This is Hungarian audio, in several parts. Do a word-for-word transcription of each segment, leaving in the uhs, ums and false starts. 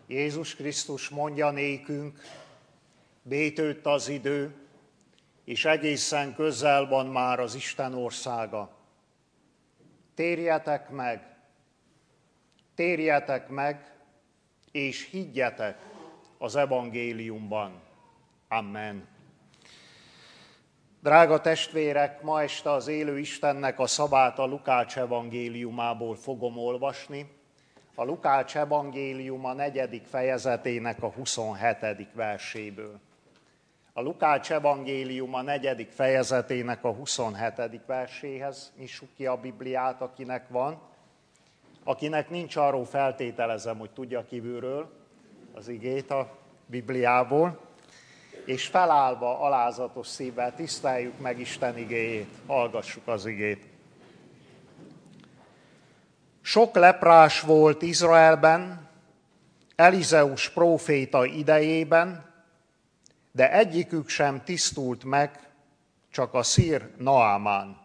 Jézus Krisztus mondja nékünk, bétőtt az idő, és egészen közel van már az Isten országa. Térjetek meg, térjetek meg, és higgyetek az evangéliumban. Amen. Drága testvérek, ma este az élő Istennek a szavát a Lukács evangéliumából fogom olvasni. A Lukács evangéliuma negyedik fejezetének a huszonhetedik verséből. A Lukács evangéliuma negyedik fejezetének a huszonhetedik verséhez nyissuk ki a Bibliát, akinek van. Akinek nincs, arról feltételezem, hogy tudja kívülről az igét a Bibliából, és felállva alázatos szívvel tiszteljük meg Isten igéjét, hallgassuk az igét. Sok leprás volt Izraelben, Elizeus próféta idejében, de egyikük sem tisztult meg, csak a szír Naamán.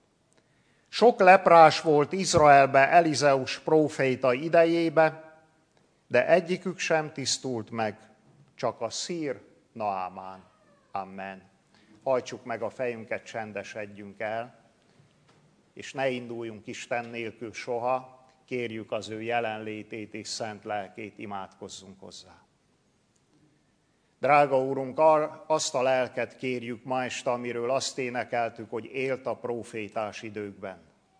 Sok leprás volt Izraelben Elizeus próféta idejében, de egyikük sem tisztult meg, csak a szír Naamán. Amen. Hajtsuk meg a fejünket, csendesedjünk el, és ne induljunk Isten nélkül soha, kérjük az ő jelenlétét és szent lelkét, imádkozzunk hozzá. Drága Úrunk, azt a lelket kérjük ma este, amiről azt énekeltük, hogy élt a prófétás időkben,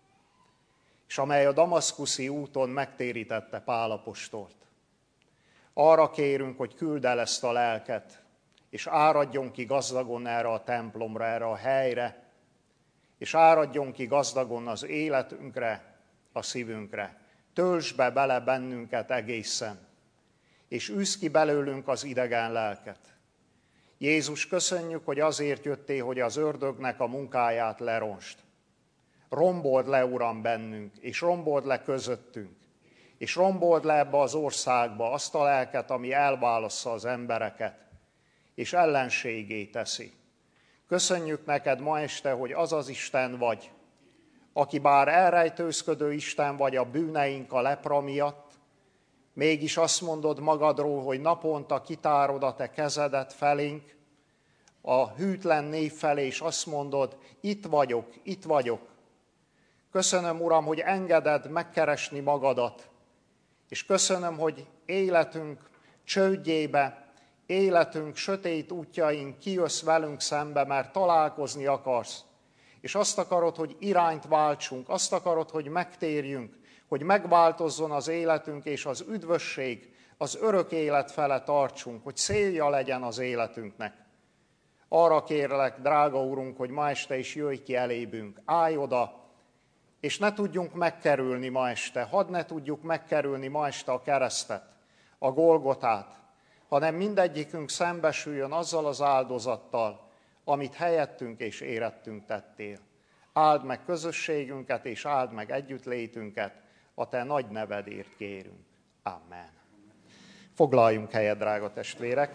és amely a damaszkuszi úton megtérítette Pál apostolt. Arra kérünk, hogy küldd el ezt a lelket, és áradjon ki gazdagon erre a templomra, erre a helyre, és áradjon ki gazdagon az életünkre, a szívünkre. Töltsd be bele bennünket egészen, és űzd ki belőlünk az idegen lelket. Jézus, köszönjük, hogy azért jöttél, hogy az ördögnek a munkáját leronsd. Rombold le, Uram, bennünk, és rombold le közöttünk, és rombold le ebbe az országba azt a lelket, ami elválassza az embereket, és ellenségé teszi. Köszönjük neked ma este, hogy az az Isten vagy, aki bár elrejtőzködő Isten vagy a bűneink, a lepra miatt, mégis azt mondod magadról, hogy naponta kitárod a te kezedet felénk, a hűtlen név felé, és azt mondod, itt vagyok, itt vagyok. Köszönöm, Uram, hogy engeded megkeresni magadat, és köszönöm, hogy életünk csődjébe, életünk sötét útjain kijössz velünk szembe, mert találkozni akarsz. És azt akarod, hogy irányt váltsunk, azt akarod, hogy megtérjünk, hogy megváltozzon az életünk, és az üdvösség, az örök élet fele tartsunk, hogy célja legyen az életünknek. Arra kérlek, drága Urunk, hogy ma este is jöjj ki elébünk, állj oda, és ne tudjunk megkerülni ma este, hadd ne tudjuk megkerülni ma este a keresztet, a Golgotát, hanem mindegyikünk szembesüljön azzal az áldozattal, amit helyettünk és érettünk tettél. Áld meg közösségünket, és áld meg együttlétünket, a te nagy nevedért kérünk. Amen. Foglaljunk helyet, drága testvérek!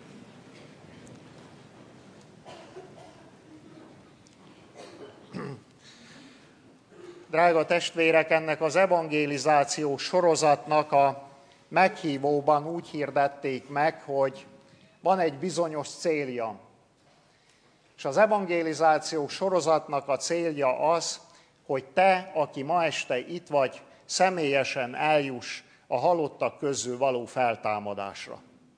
Drága testvérek, ennek az evangelizáció sorozatnak a meghívóban úgy hirdették meg, hogy van egy bizonyos célja. És az evangelizáció sorozatnak a célja az, hogy te, aki ma este itt vagy, személyesen eljuss a halottak közül való feltámadásra.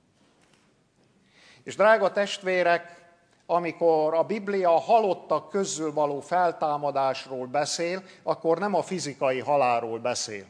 És drága testvérek, amikor a Biblia a halottak közül való feltámadásról beszél, akkor nem a fizikai halálról beszél.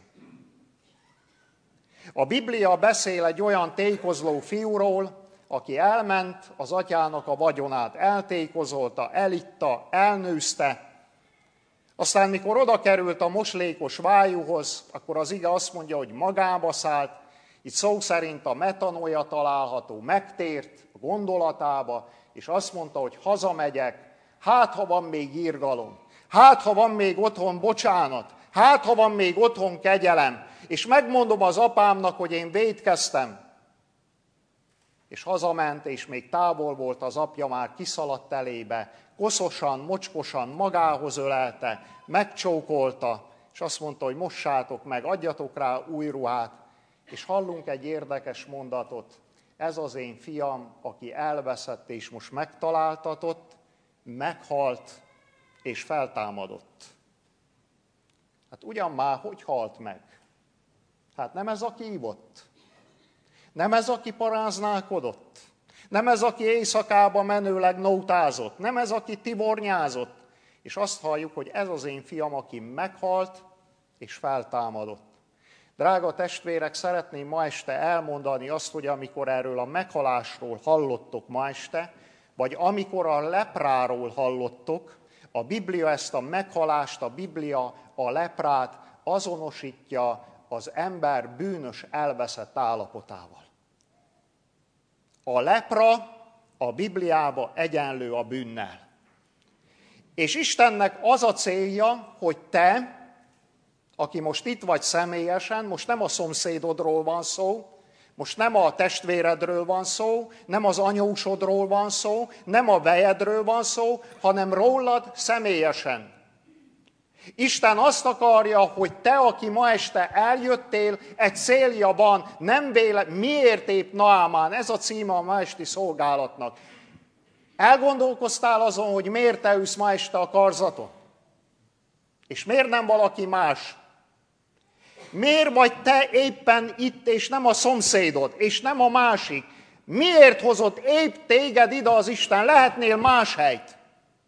A Biblia beszél egy olyan tékozló fiúról, aki elment, az atyának a vagyonát eltékozolta, elitta, elnőzte, aztán mikor oda került a moslékos vájúhoz, akkor az ige azt mondja, hogy magába szállt, itt szó szerint a metanója található, megtért a gondolatába, és azt mondta, hogy hazamegyek, hát ha van még irgalom, hát ha van még otthon bocsánat, hát ha van még otthon kegyelem, és megmondom az apámnak, hogy én vétkeztem. És hazament, és még távol volt az apja, már kiszaladt elébe, koszosan, mocskosan magához ölelte, megcsókolta, és azt mondta, hogy mossátok meg, adjatok rá új ruhát, és hallunk egy érdekes mondatot. Ez az én fiam, aki elveszett és most megtaláltatott, meghalt és feltámadott. Hát ugyan már, hogy halt meg? Hát nem ez, aki ívott? Nem ez, aki paráználkodott? Nem ez, aki éjszakába menőleg nótázott? Nem ez, aki tibornyázott? És azt halljuk, hogy ez az én fiam, aki meghalt és feltámadott. Drága testvérek, szeretném ma este elmondani azt, hogy amikor erről a meghalásról hallottok ma este, vagy amikor a lepráról hallottok, a Biblia ezt a meghalást, a Biblia a leprát azonosítja az ember bűnös, elveszett állapotával. A lepra a Bibliába egyenlő a bűnnel. És Istennek az a célja, hogy te, aki most itt vagy személyesen, most nem a szomszédodról van szó, most nem a testvéredről van szó, nem az anyósodról van szó, nem a vejedről van szó, hanem rólad személyesen. Isten azt akarja, hogy te, aki ma este eljöttél, egy célja van, nem véle, miért épp Naámán, ez a címe a ma esti szolgálatnak. Elgondolkoztál azon, hogy miért te ülsz ma este a karzaton? És miért nem valaki más? Miért vagy te éppen itt, és nem a szomszédod, és nem a másik? Miért hozott épp téged ide az Isten? Lehetnél más helyt.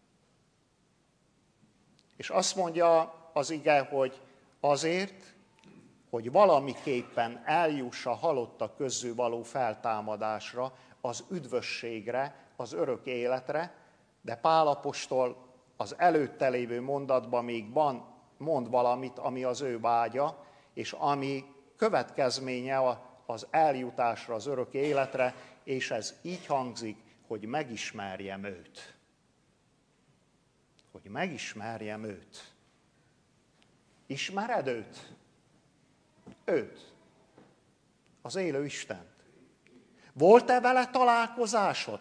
És azt mondja az ige, hogy azért, hogy valamiképpen eljuss a halottak közül való feltámadásra, az üdvösségre, az örök életre, de Pál apostol az előtte lévő mondatban még van, mond valamit, ami az ő vágya, és ami következménye az eljutásra, az örök életre, és ez így hangzik, hogy megismerjem őt. Hogy megismerjem őt. Ismered őt? Őt. Az élő Istent. Volt-e vele találkozásod?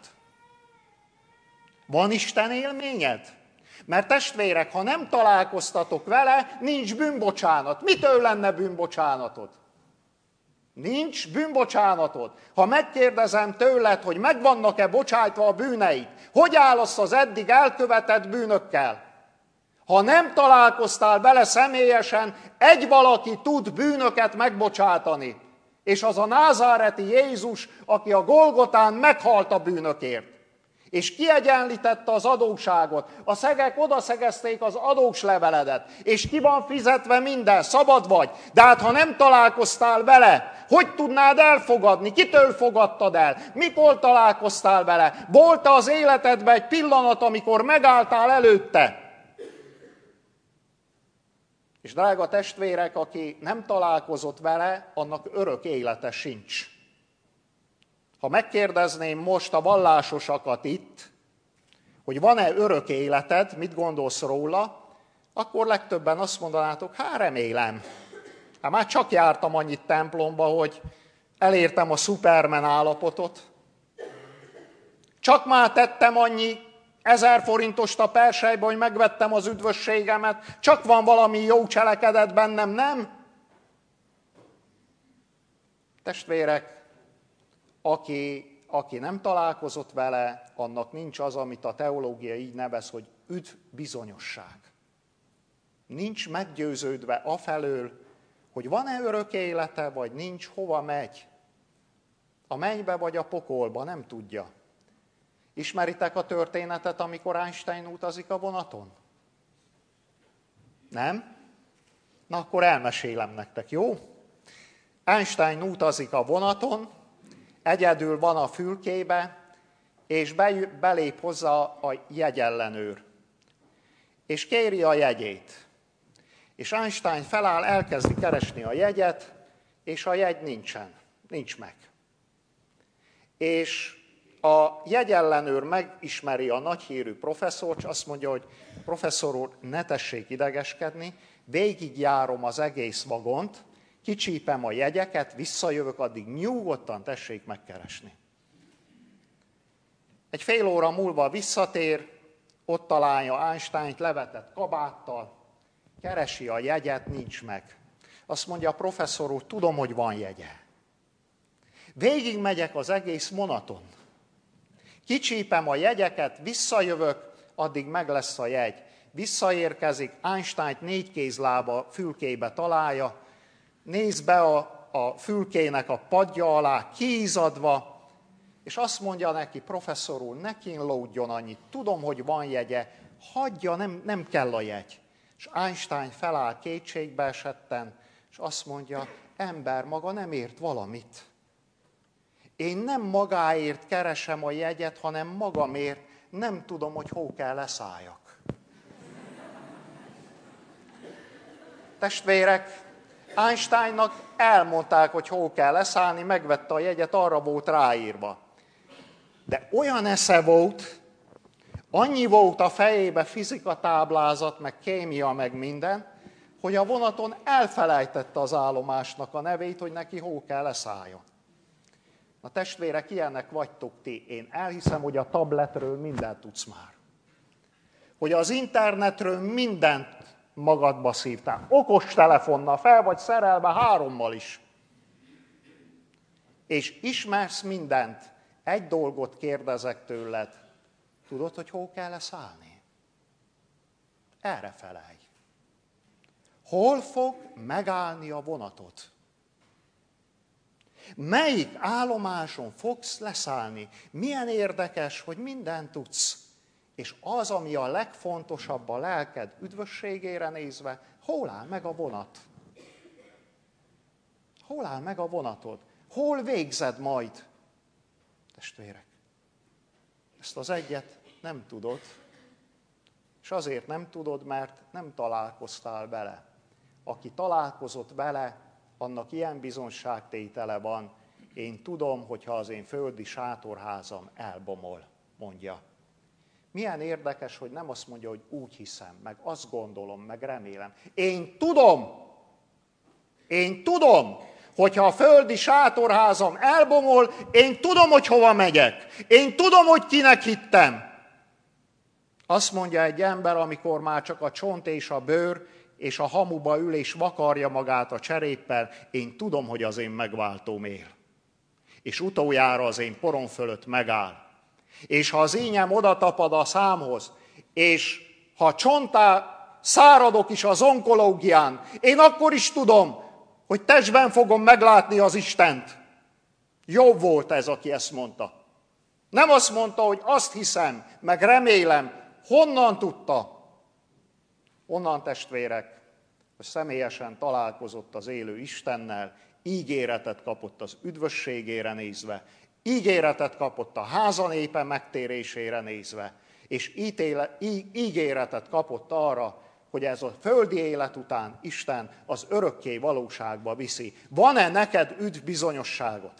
Van Isten élményed? Mert testvérek, ha nem találkoztatok vele, nincs bűnbocsánat. Mitől lenne bűnbocsánatod? Nincs bűnbocsánatod. Ha megkérdezem tőled, hogy meg vannak-e bocsájtva a bűneid, hogy állsz az eddig elkövetett bűnökkel? Ha nem találkoztál vele személyesen, egy valaki tud bűnöket megbocsátani. És az a názáreti Jézus, aki a Golgotán meghalt a bűnökért. És kiegyenlítette az adósságot. A szegek odaszegezték az adósleveledet, és ki van fizetve minden, szabad vagy. De hát ha nem találkoztál vele, hogy tudnád elfogadni? Kitől fogadtad el? Mikor találkoztál vele? Volt-e az életedben egy pillanat, amikor megálltál előtte? És drága testvérek, aki nem találkozott vele, annak örök élete sincs. Ha megkérdezném most a vallásosakat itt, hogy van-e örök életed, mit gondolsz róla, akkor legtöbben azt mondanátok, hát remélem. Hát már csak jártam annyit templomba, hogy elértem a Superman állapotot. Csak már tettem annyi ezer forintost a perselybe, hogy megvettem az üdvösségemet. Csak van valami jó cselekedet bennem, nem? Testvérek, Aki, aki nem találkozott vele, annak nincs az, amit a teológia így nevez, hogy üdvbizonyosság. Nincs meggyőződve afelől, hogy van-e örök élete, vagy nincs, hova megy. A mennybe vagy a pokolba, nem tudja. Ismeritek a történetet, amikor Einstein utazik a vonaton? Nem? Na akkor elmesélem nektek, jó? Einstein utazik a vonaton, egyedül van a fülkébe, és belép hozzá a jegyellenőr. És kéri a jegyét. És Einstein feláll, elkezdi keresni a jegyet, és a jegy nincsen, nincs meg. És a jegyellenőr megismeri a nagyhírű professzort, és azt mondja, hogy professzor úr, ne tessék idegeskedni, végigjárom az egész vagont, kicsípem a jegyeket, visszajövök, addig nyugodtan tessék megkeresni. Egy fél óra múlva visszatér, ott találja Einsteint levetett kabáttal, keresi a jegyet, nincs meg. Azt mondja a professzor úr, tudom, hogy van jegye. Végig megyek az egész vonaton. Kicsípem a jegyeket, visszajövök, addig meg lesz a jegy. Visszaérkezik, Einsteint négy kézlába fülkébe találja, néz be a, a fülkének a padja alá, kiizadva, és azt mondja neki, professzor úr, ne kínlódjon annyit, tudom, hogy van jegye, hagyja, nem, nem kell a jegy. És Einstein feláll kétségbe esetten, és azt mondja, ember maga nem ért valamit. Én nem magáért keresem a jegyet, hanem magamért, nem tudom, hogy hol kell leszálljak. Testvérek, Einsteinnak elmondták, hogy hol kell leszállni, megvette a jegyet, arra volt ráírva. De olyan esze volt, annyi volt a fejébe fizikatáblázat, meg kémia, meg minden, hogy a vonaton elfelejtette az állomásnak a nevét, hogy neki hol kell leszálljon. Na testvérek, ilyenek vagytok ti. Én elhiszem, hogy a tabletről mindent tudsz már. Hogy az internetről mindent magadba szívtál. Okos telefonnal fel vagy szerelve hárommal is. És ismersz mindent. Egy dolgot kérdezek tőled. Tudod, hogy hol kell leszállni? Erre felelj. Hol fog megállni a vonatod? Melyik állomáson fogsz leszállni? Milyen érdekes, hogy mindent tudsz. És az, ami a legfontosabb a lelked üdvösségére nézve, hol áll meg a vonat? Hol áll meg a vonatod? Hol végzed majd? Testvérek, ezt az egyet nem tudod, és azért nem tudod, mert nem találkoztál vele. Aki találkozott vele, annak ilyen bizonságtétele van, én tudom, hogyha az én földi sátorházam elbomol, mondja. Milyen érdekes, hogy nem azt mondja, hogy úgy hiszem, meg azt gondolom, meg remélem. Én tudom, én tudom, hogyha a földi sátorházam elbomol, én tudom, hogy hova megyek. Én tudom, hogy kinek hittem. Azt mondja egy ember, amikor már csak a csont és a bőr, és a hamuba ül és vakarja magát a cseréppel, én tudom, hogy az én megváltóm él. És utoljára az én porom fölött megáll. És ha az ínyem oda tapad a számhoz, és ha csontá száradok is az onkológián, én akkor is tudom, hogy testben fogom meglátni az Istent. Jobb volt ez, aki ezt mondta. Nem azt mondta, hogy azt hiszem, meg remélem. Honnan tudta? Onnan, testvérek, hogy személyesen találkozott az élő Istennel, ígéretet kapott az üdvösségére nézve, ígéretet kapott a házanépe megtérésére nézve, és ítéle, í, ígéretet kapott arra, hogy ez a földi élet után Isten az örökké valóságba viszi. Van-e neked üdv bizonyosságot?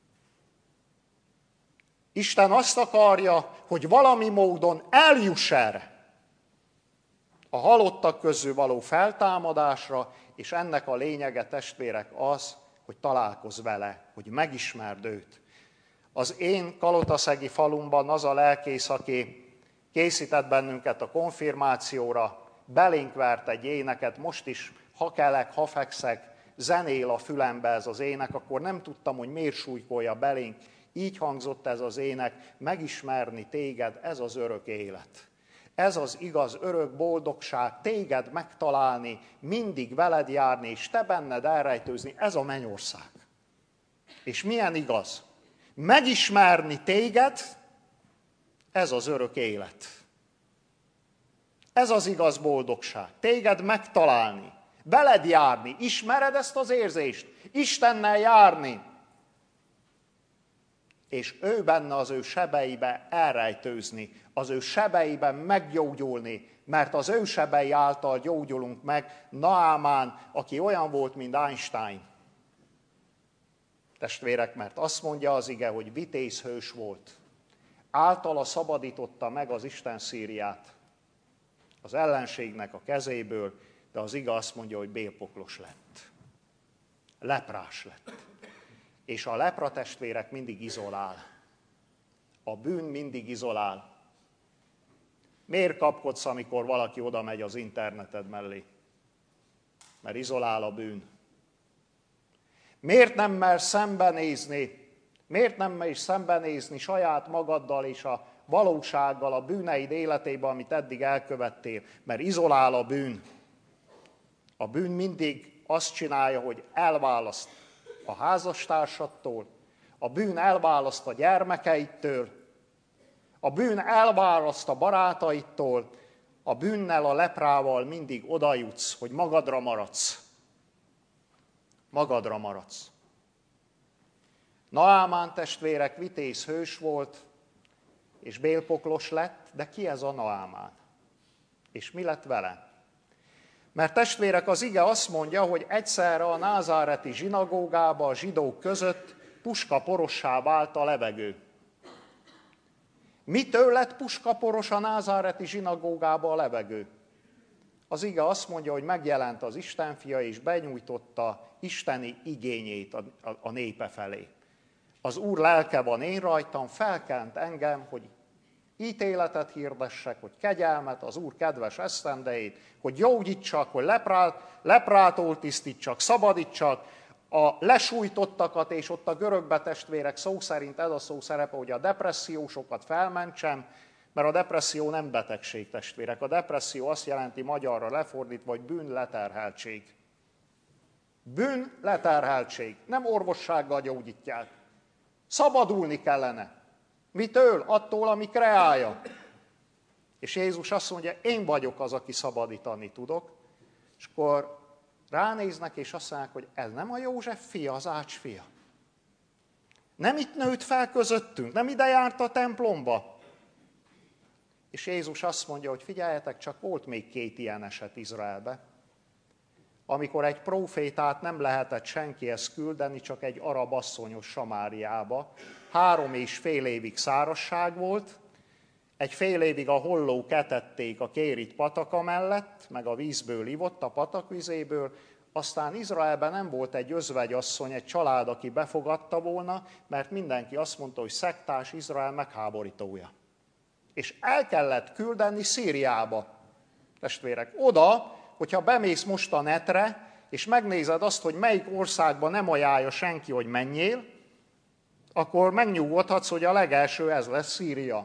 Isten azt akarja, hogy valami módon eljuss erre. A halottak közül való feltámadásra, és ennek a lényege, testvérek, az, hogy találkozz vele, hogy megismerd őt. Az én kalotaszegi falumban az a lelkész, aki készített bennünket a konfirmációra, belénk vert egy éneket, most is, ha kelek, ha fekszek, zenél a fülembe ez az ének, akkor nem tudtam, hogy miért súlykolja belénk. Így hangzott ez az ének, megismerni téged, ez az örök élet. Ez az igaz örök boldogság, téged megtalálni, mindig veled járni, és te benned elrejtőzni, ez a mennyország. És milyen igaz? Megismerni téged, ez az örök élet. Ez az igaz boldogság, téged megtalálni, veled járni, ismered ezt az érzést, Istennel járni, és ő benne az ő sebeibe elrejtőzni, az ő sebeiben meggyógyulni, mert az ő sebei által gyógyulunk meg, Naámán, aki olyan volt, mint Einstein. Testvérek, mert azt mondja az ige, hogy vitézhős volt. Általa szabadította meg az Isten Szíriát az ellenségnek a kezéből, de az ige azt mondja, hogy bélpoklos lett. Leprás lett. És a lepra, testvérek, mindig izolál. A bűn mindig izolál. Miért kapkodsz, amikor valaki oda megy az interneted mellé? Mert izolál a bűn. Miért nem mer szembenézni Miért nem megy szembenézni saját magaddal és a valósággal a bűneid életében, amit eddig elkövettél? Mert izolál a bűn. A bűn mindig azt csinálja, hogy elválaszt a házastársattól, a bűn elválaszt a gyermekeitől, a bűn elválaszt a barátaitól, a bűnnel, a leprával mindig oda jutsz, hogy magadra maradsz. Magadra maradsz. Naámán testvérek vitéz hős volt, és bélpoklos lett, de ki ez a Naámán? És mi lett vele? Mert testvérek, az ige azt mondja, hogy egyszerre a názáreti zsinagógába a zsidók között puskaporossá vált a levegő. Mitől lett puskaporos a názáreti zsinagógába a levegő? Az ige azt mondja, hogy megjelent az Isten fia, és benyújtotta isteni igényét a, a, a népe felé. Az Úr lelke van én rajtam, felkent engem, hogy ítéletet hirdessek, hogy kegyelmet, az Úr kedves esztendejét, hogy gyógyítsak, hogy leprát, leprától tisztítsak, szabadítsak, a lesújtottakat, és ott a görögbe testvérek szó szerint ez a szó szerepe, hogy a depressziósokat felmentsem, mert a depresszió nem betegség, testvérek. A depresszió azt jelenti magyarra lefordítva, hogy bűnleterheltség. Bűnleterheltség. Nem orvossággal gyógyítják. Szabadulni kellene. Mitől? Attól, ami kreálja. És Jézus azt mondja, én vagyok az, aki szabadítani tudok. És akkor ránéznek, és azt mondják, hogy ez nem a József fia, az Ács fia. Nem itt nőtt fel közöttünk, nem ide járt a templomba. És Jézus azt mondja, hogy figyeljetek, csak volt még két ilyen eset Izraelbe, amikor egy prófétát nem lehetett senkihez küldeni, csak egy arab asszonyos Samáriába. Három és fél évig szárazság volt, egy fél évig a hollók etették a Kérit pataka mellett, meg a vízből ivott, a patakvizéből, aztán Izraelben nem volt egy özvegyasszony, egy család, aki befogadta volna, mert mindenki azt mondta, hogy szektás Izrael megháborítója. És el kellett küldeni Szíriába, testvérek, oda, hogyha bemész most a netre, és megnézed azt, hogy melyik országban nem ajánlja senki, hogy menjél, akkor megnyugodhatsz, hogy a legelső ez lesz Szíria.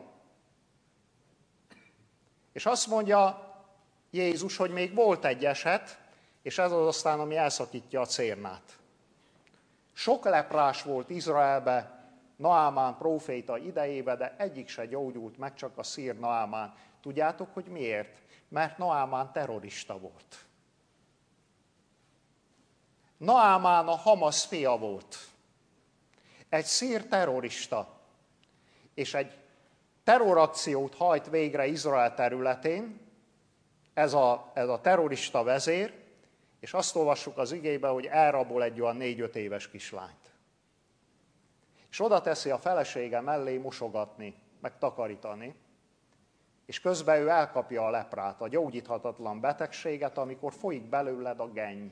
És azt mondja Jézus, hogy még volt egy eset, és ez az aztán, ami elszakítja a cérnát. Sok leprás volt Izraelbe, Naámán próféta idejébe, de egyik se gyógyult meg, csak a szír Naámán. Tudjátok, hogy miért? Mert Naámán terrorista volt. Naámán a Hamasz fia volt. Egy szír terrorista. És egy terrorakciót hajt végre Izrael területén, ez a, ez a terrorista vezér, és azt olvassuk az igébe, hogy elrabol egy olyan négy-öt éves kislányt. És oda teszi a felesége mellé mosogatni, meg takarítani, és közben ő elkapja a leprát, a gyógyíthatatlan betegséget, amikor folyik belőled a genny.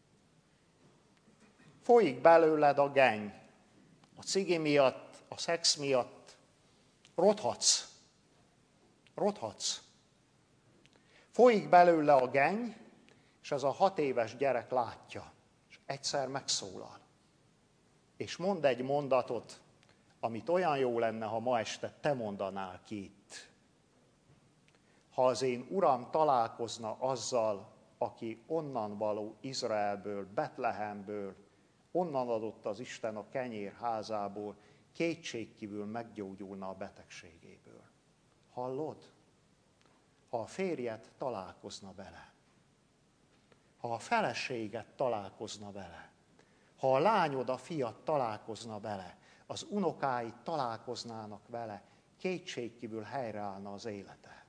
Folyik belőled a genny. A cigi miatt, a szex miatt rothatsz. Rothatsz. Folyik belőle a genny, és ez a hat éves gyerek látja, és egyszer megszólal. És mond egy mondatot, amit olyan jó lenne, ha ma este te mondanál ki itt. Ha az én Uram találkozna azzal, aki onnan való Izraelből, Betlehemből, onnan adott az Isten a kenyérházából, kétségkívül meggyógyulna a betegségéből. Hallod? Ha a férjed találkozna vele, ha a feleséged találkozna vele, ha a lányod, a fiad találkozna vele, az unokáid találkoznának vele, kétségkívül helyreállna az élete.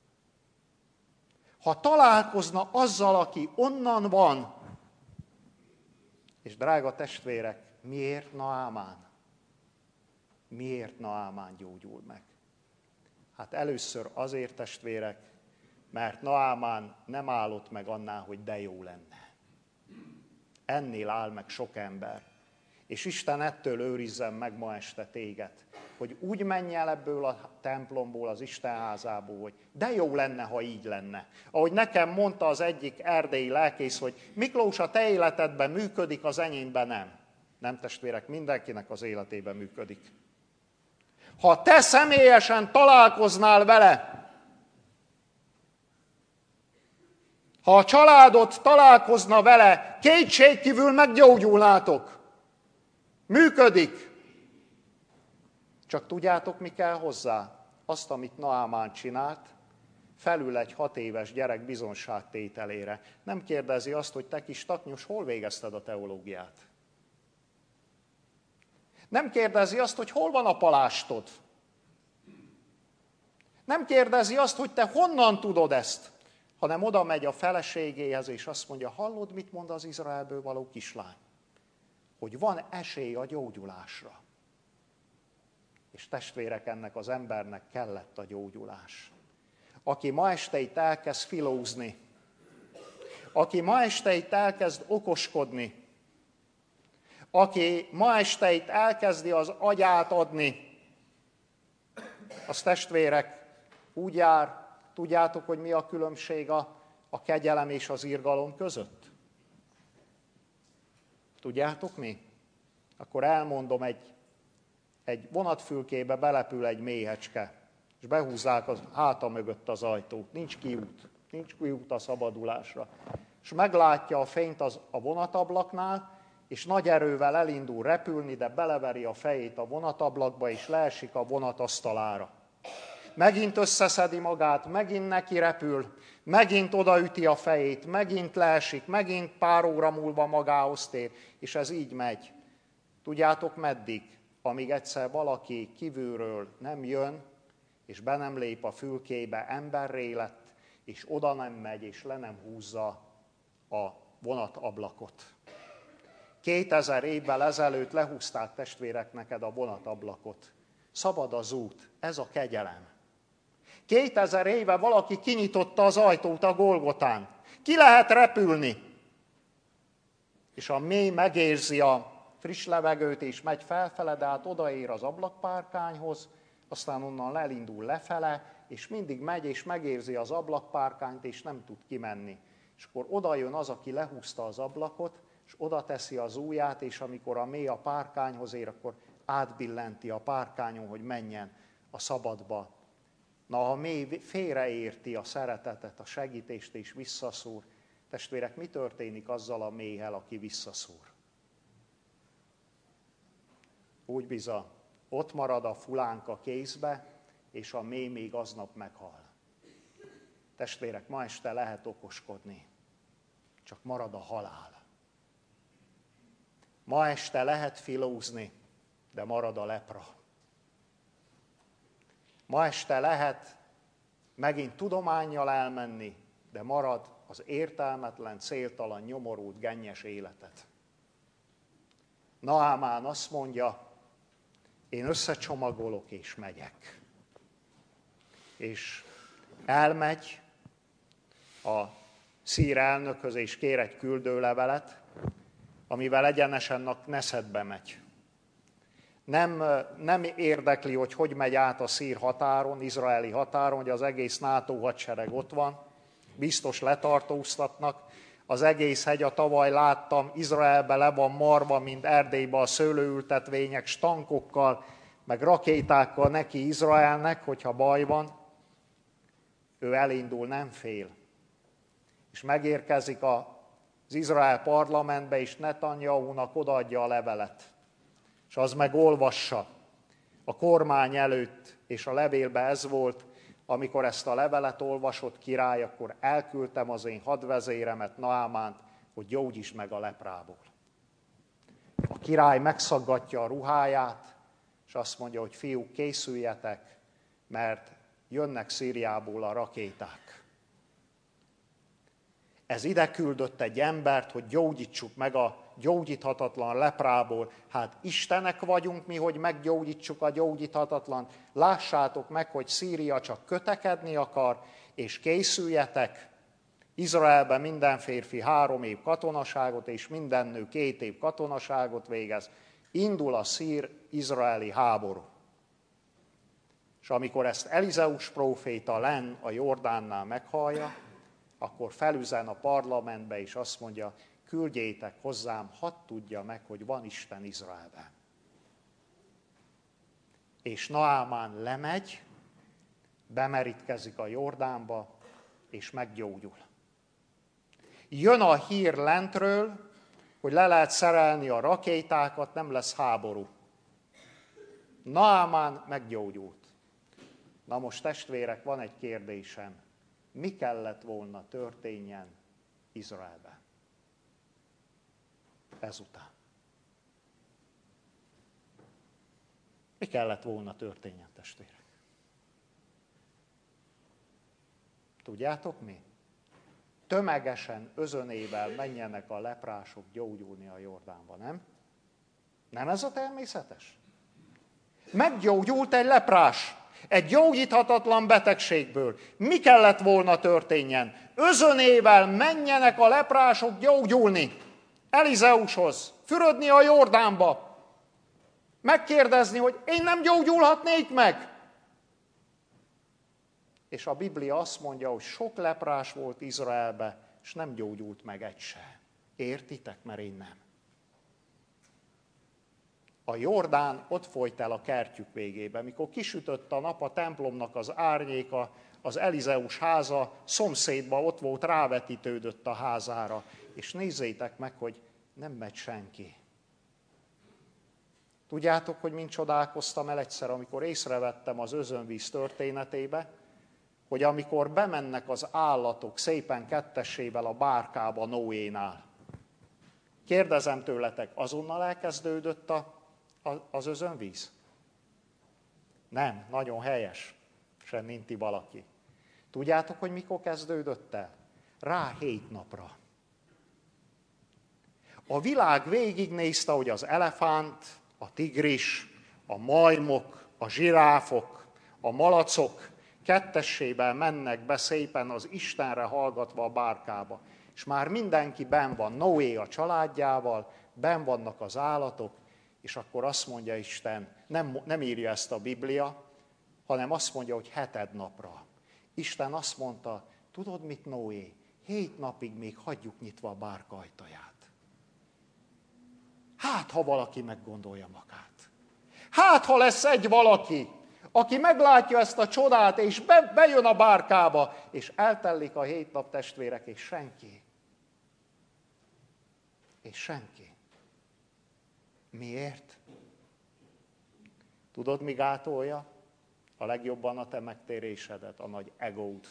Ha találkozna azzal, aki onnan van, és drága testvérek, miért Naámán? Miért Naámán gyógyul meg? Hát először azért, testvérek, mert Naámán nem állott meg annál, hogy de jó lenne. Ennél áll meg sok ember. És Isten ettől őrizzen meg ma este téged, hogy úgy menj el ebből a templomból, az Isten házából, hogy de jó lenne, ha így lenne. Ahogy nekem mondta az egyik erdélyi lelkész, hogy Miklós, a te életedben működik, az enyémben nem. Nem, testvérek, mindenkinek az életében működik. Ha te személyesen találkoznál vele, ha a családod találkozna vele, kétségkívül meggyógyulnátok. Működik. Csak tudjátok, mi kell hozzá? Azt, amit Naámán csinált, felül egy hat éves gyerek bizonságtételére. Nem kérdezi azt, hogy te kis taknyos, hol végezted a teológiát. Nem kérdezi azt, hogy hol van a palástod. Nem kérdezi azt, hogy te honnan tudod ezt, hanem oda megy a feleségéhez, és azt mondja, hallod, mit mond az Izraelből való kislány? Hogy van esély a gyógyulásra. És testvérek, ennek az embernek kellett a gyógyulás. Aki ma este itt elkezd filózni, aki ma este itt elkezd okoskodni, aki ma este itt elkezdi az agyát adni, az testvérek úgy jár, tudjátok, hogy mi a különbség a, a kegyelem és az irgalom között? Tudjátok mi? Akkor elmondom, egy, egy vonatfülkébe belepül egy méhecske, és behúzzák a háta mögött az ajtót. Nincs kiút, nincs kiút a szabadulásra. És meglátja a fényt az, a vonatablaknál, és nagy erővel elindul repülni, de beleveri a fejét a vonatablakba, és leesik a vonat asztalára. Megint összeszedi magát, megint neki repül, megint odaüti a fejét, megint leesik, megint pár óra múlva magához tér, és ez így megy. Tudjátok meddig? Amíg egyszer valaki kívülről nem jön, és be nem lép a fülkébe, emberré lett, és oda nem megy, és le nem húzza a vonatablakot. Kétezer évvel ezelőtt lehúzták, testvérek, neked a vonatablakot. Szabad az út, ez a kegyelem. Kétezer éve valaki kinyitotta az ajtót a Golgotán. Ki lehet repülni? És a mély megérzi a friss levegőt, és megy felfele, de hát odaér az ablakpárkányhoz, aztán onnan elindul lefele, és mindig megy, és megérzi az ablakpárkányt, és nem tud kimenni. És akkor oda jön az, aki lehúzta az ablakot, és oda teszi az ujját, és amikor a mély a párkányhoz ér, akkor átbillenti a párkányon, hogy menjen a szabadba. Na, ha mély félreérti a szeretetet, a segítést és visszaszúr, testvérek, mi történik azzal a méhel, aki visszaszúr? Úgy bizony, ott marad a fulánk a kézbe, és a mély még aznap meghal. Testvérek, ma este lehet okoskodni, csak marad a halál. Ma este lehet filózni, de marad a lepra. Ma este lehet megint tudománnyal elmenni, de marad az értelmetlen, céltalan, nyomorult, gennyes életet. Naámán azt mondja, én összecsomagolok és megyek. És elmegy a szír elnökhöz, és kér egy küldőlevelet, amivel egyenesen Neszedbe megy. Nem, nem érdekli, hogy hogy megy át a szír határon, izraeli határon, hogy az egész NATO hadsereg ott van, biztos letartóztatnak, az egész hegy, a tavaly láttam, Izraelbe le van marva, mint Erdélybe a szőlőültetvények, stankokkal, meg rakétákkal neki Izraelnek, hogyha baj van. Ő elindul, nem fél. És megérkezik az Izrael parlamentbe, és Netanyahu-nak odaadja a levelet. És az meg olvassa a kormány előtt, és a levélbe ez volt, amikor ezt a levelet olvasott király, akkor elküldtem az én hadvezéremet, Naámánt, hogy gyógyíts meg a leprából. A király megszaggatja a ruháját, és azt mondja, hogy fiúk, készüljetek, mert jönnek Szíriából a rakéták. Ez ide küldött egy embert, hogy gyógyítsuk meg a gyógyíthatatlan leprából. Hát Istenek vagyunk mi, hogy meggyógyítsuk a gyógyíthatatlan. Lássátok meg, hogy Szíria csak kötekedni akar, és készüljetek. Izraelben minden férfi három év katonaságot, és minden nő két év katonaságot végez. Indul a szír-izraeli háború. És amikor ezt Elizeus próféta lenn a Jordánnál meghallja, akkor felüzen a parlamentbe, és azt mondja, küldjétek hozzám, hadd tudja meg, hogy van Isten Izraelben. És Naámán lemegy, bemerítkezik a Jordánba, és meggyógyul. Jön a hír lentről, hogy le lehet szerelni a rakétákat, nem lesz háború. Naámán meggyógyult. Na most testvérek, van egy kérdésem. Mi kellett volna történjen Izraelben ezután? Mi kellett volna történjen, testvérek? Tudjátok mi? Tömegesen özönével menjenek a leprások gyógyulni a Jordánba, nem? Nem ez a természetes? Meggyógyult egy leprás, egy gyógyíthatatlan betegségből. Mi kellett volna történjen? Özönével menjenek a leprások gyógyulni Elizeushoz, fürödni a Jordánba, megkérdezni, hogy én nem gyógyulhatnék meg. És a Biblia azt mondja, hogy sok leprás volt Izraelbe, és nem gyógyult meg egy se. Értitek? Mert én nem. A Jordán ott folyt el a kertjük végébe. Mikor kisütött a nap, a templomnak az árnyéka, az Elizeus háza szomszédba ott volt, rávetítődött a házára. És nézzétek meg, hogy nem megy senki. Tudjátok, hogy mind csodálkoztam el egyszer, amikor észrevettem az özönvíz történetébe, hogy amikor bemennek az állatok szépen kettessével a bárkába Noénál, kérdezem tőletek, azonnal elkezdődött a, a, az özönvíz? Nem, nagyon helyes, sem ninti valaki. Tudjátok, hogy mikor kezdődött el? Rá hét napra. A világ végignézte, hogy az elefánt, a tigris, a majmok, a zsiráfok, a malacok kettessével mennek be szépen az Istenre hallgatva a bárkába. És már mindenki benn van, Noé a családjával, benn vannak az állatok, és akkor azt mondja Isten, nem, nem írja ezt a Biblia, hanem azt mondja, hogy heted napra. Isten azt mondta, tudod mit, Noé, hét napig még hagyjuk nyitva a bárka ajtaját. Hát, ha valaki meggondolja magát. Hát, ha lesz egy valaki, aki meglátja ezt a csodát, és be, bejön a bárkába, és eltellik a hét nap, testvérek, és senki. És senki. Miért? Tudod, mi gátolja a legjobban a te megtérésedet? A nagy egód.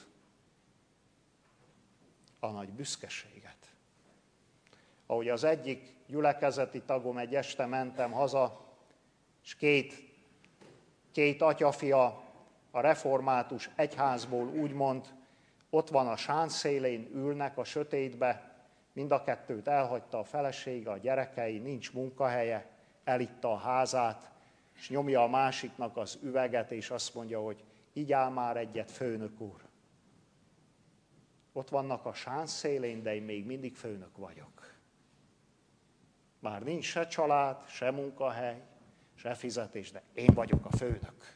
A nagy büszkeséget. Ahogy az egyik gyülekezeti tagom, egy este mentem haza, és két, két atyafia a református egyházból úgymond ott van a sánszélén, ülnek a sötétbe, mind a kettőt elhagyta a felesége, a gyerekei, nincs munkahelye, elitta a házát, és nyomja a másiknak az üveget, és azt mondja, hogy igyál már egyet, főnök úr. Ott vannak a sánszélén, de én még mindig főnök vagyok. Már nincs se család, se munkahely, se fizetés, de én vagyok a főnök.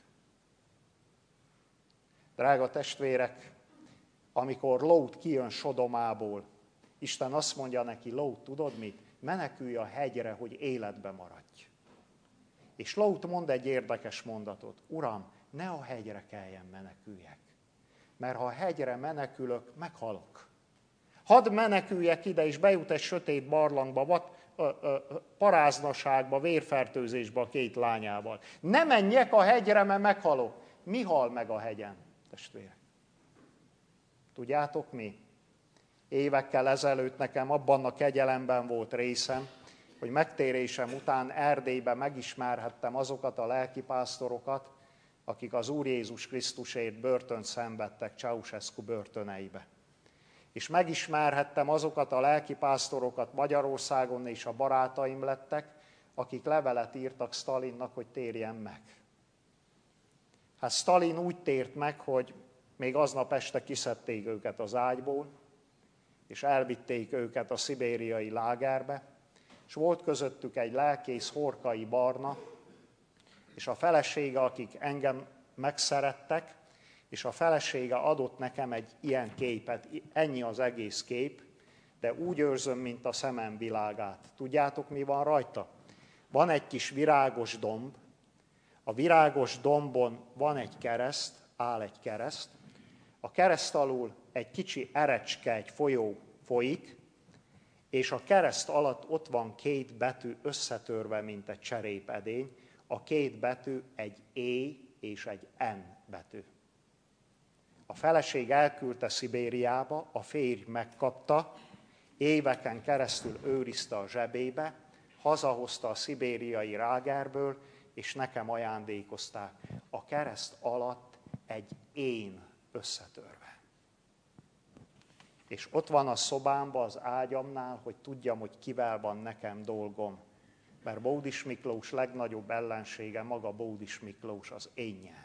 Drága testvérek, amikor Lót kijön Sodomából, Isten azt mondja neki, Lót, tudod mit? Menekülj a hegyre, hogy életbe maradj. És Lót mond egy érdekes mondatot. Uram, ne a hegyre kelljen meneküljek. Mert ha a hegyre menekülök, meghalok. Hadd meneküljek ide, és bejut egy sötét barlangba, vad, ö, ö, paráznaságba, vérfertőzésbe a két lányával. Ne menjek a hegyre, mert meghalok. Mi hal meg a hegyen, testvérek? Tudjátok mi? Évekkel ezelőtt nekem abban a kegyelemben volt részem, hogy megtérésem után Erdélyben megismerhettem azokat a lelkipásztorokat, akik az Úr Jézus Krisztusért börtönt szenvedtek Ceausescu börtöneibe. És megismerhettem azokat a lelkipásztorokat Magyarországon, és a barátaim lettek, akik levelet írtak Sztalinnak, hogy térjen meg. Hát Sztalin úgy tért meg, hogy még aznap este kiszedték őket az ágyból, és elvitték őket a szibériai lágerbe, és volt közöttük egy lelkész, Horkai Barna, és a felesége, akik engem megszerettek, és a felesége adott nekem egy ilyen képet, ennyi az egész kép, de úgy őrzöm, mint a szemem világát. Tudjátok, mi van rajta? Van egy kis virágos domb, a virágos dombon van egy kereszt, áll egy kereszt, a kereszt alul egy kicsi erecske, egy folyó folyik, és a kereszt alatt ott van két betű összetörve, mint egy cserépedény. A két betű egy E és egy N betű. A feleség elküldte Szibériába, a férj megkapta, éveken keresztül őrizte a zsebébe, hazahozta a szibériai rágerből, és nekem ajándékozták. A kereszt alatt egy én összetörve. És ott van a szobámban, az ágyamnál, hogy tudjam, hogy kivel van nekem dolgom. Mert Bódis Miklós legnagyobb ellensége maga Bódis Miklós, az énnyel.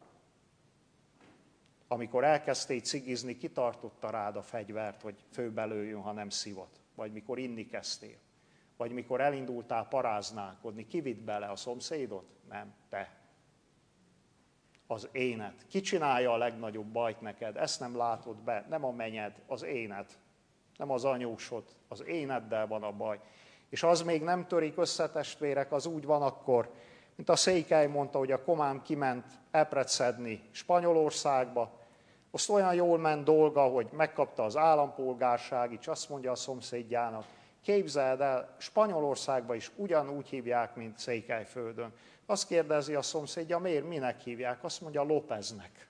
Amikor elkezdtél cigizni, kitartotta rád a fegyvert, hogy főbelőjön, ha nem szívott. Vagy mikor inni kezdtél. Vagy mikor elindultál paráználkodni, ki vitt bele a szomszédot? Nem, te. Az éned. Ki csinálja a legnagyobb bajt neked? Ezt nem látod be, nem a menyed, az éned. Nem az anyósod, az éneddel van a baj. És az még nem törik össze, testvérek, az úgy van akkor, mint a Székely mondta, hogy a komám kiment epret szedni Spanyolországba, azt olyan jól ment dolga, hogy megkapta az állampolgárság, és azt mondja a szomszédjának, képzeld el, Spanyolországban is ugyanúgy hívják, mint Székelyföldön. Azt kérdezi a szomszédja, miért, minek hívják? Azt mondja, Lópeznek.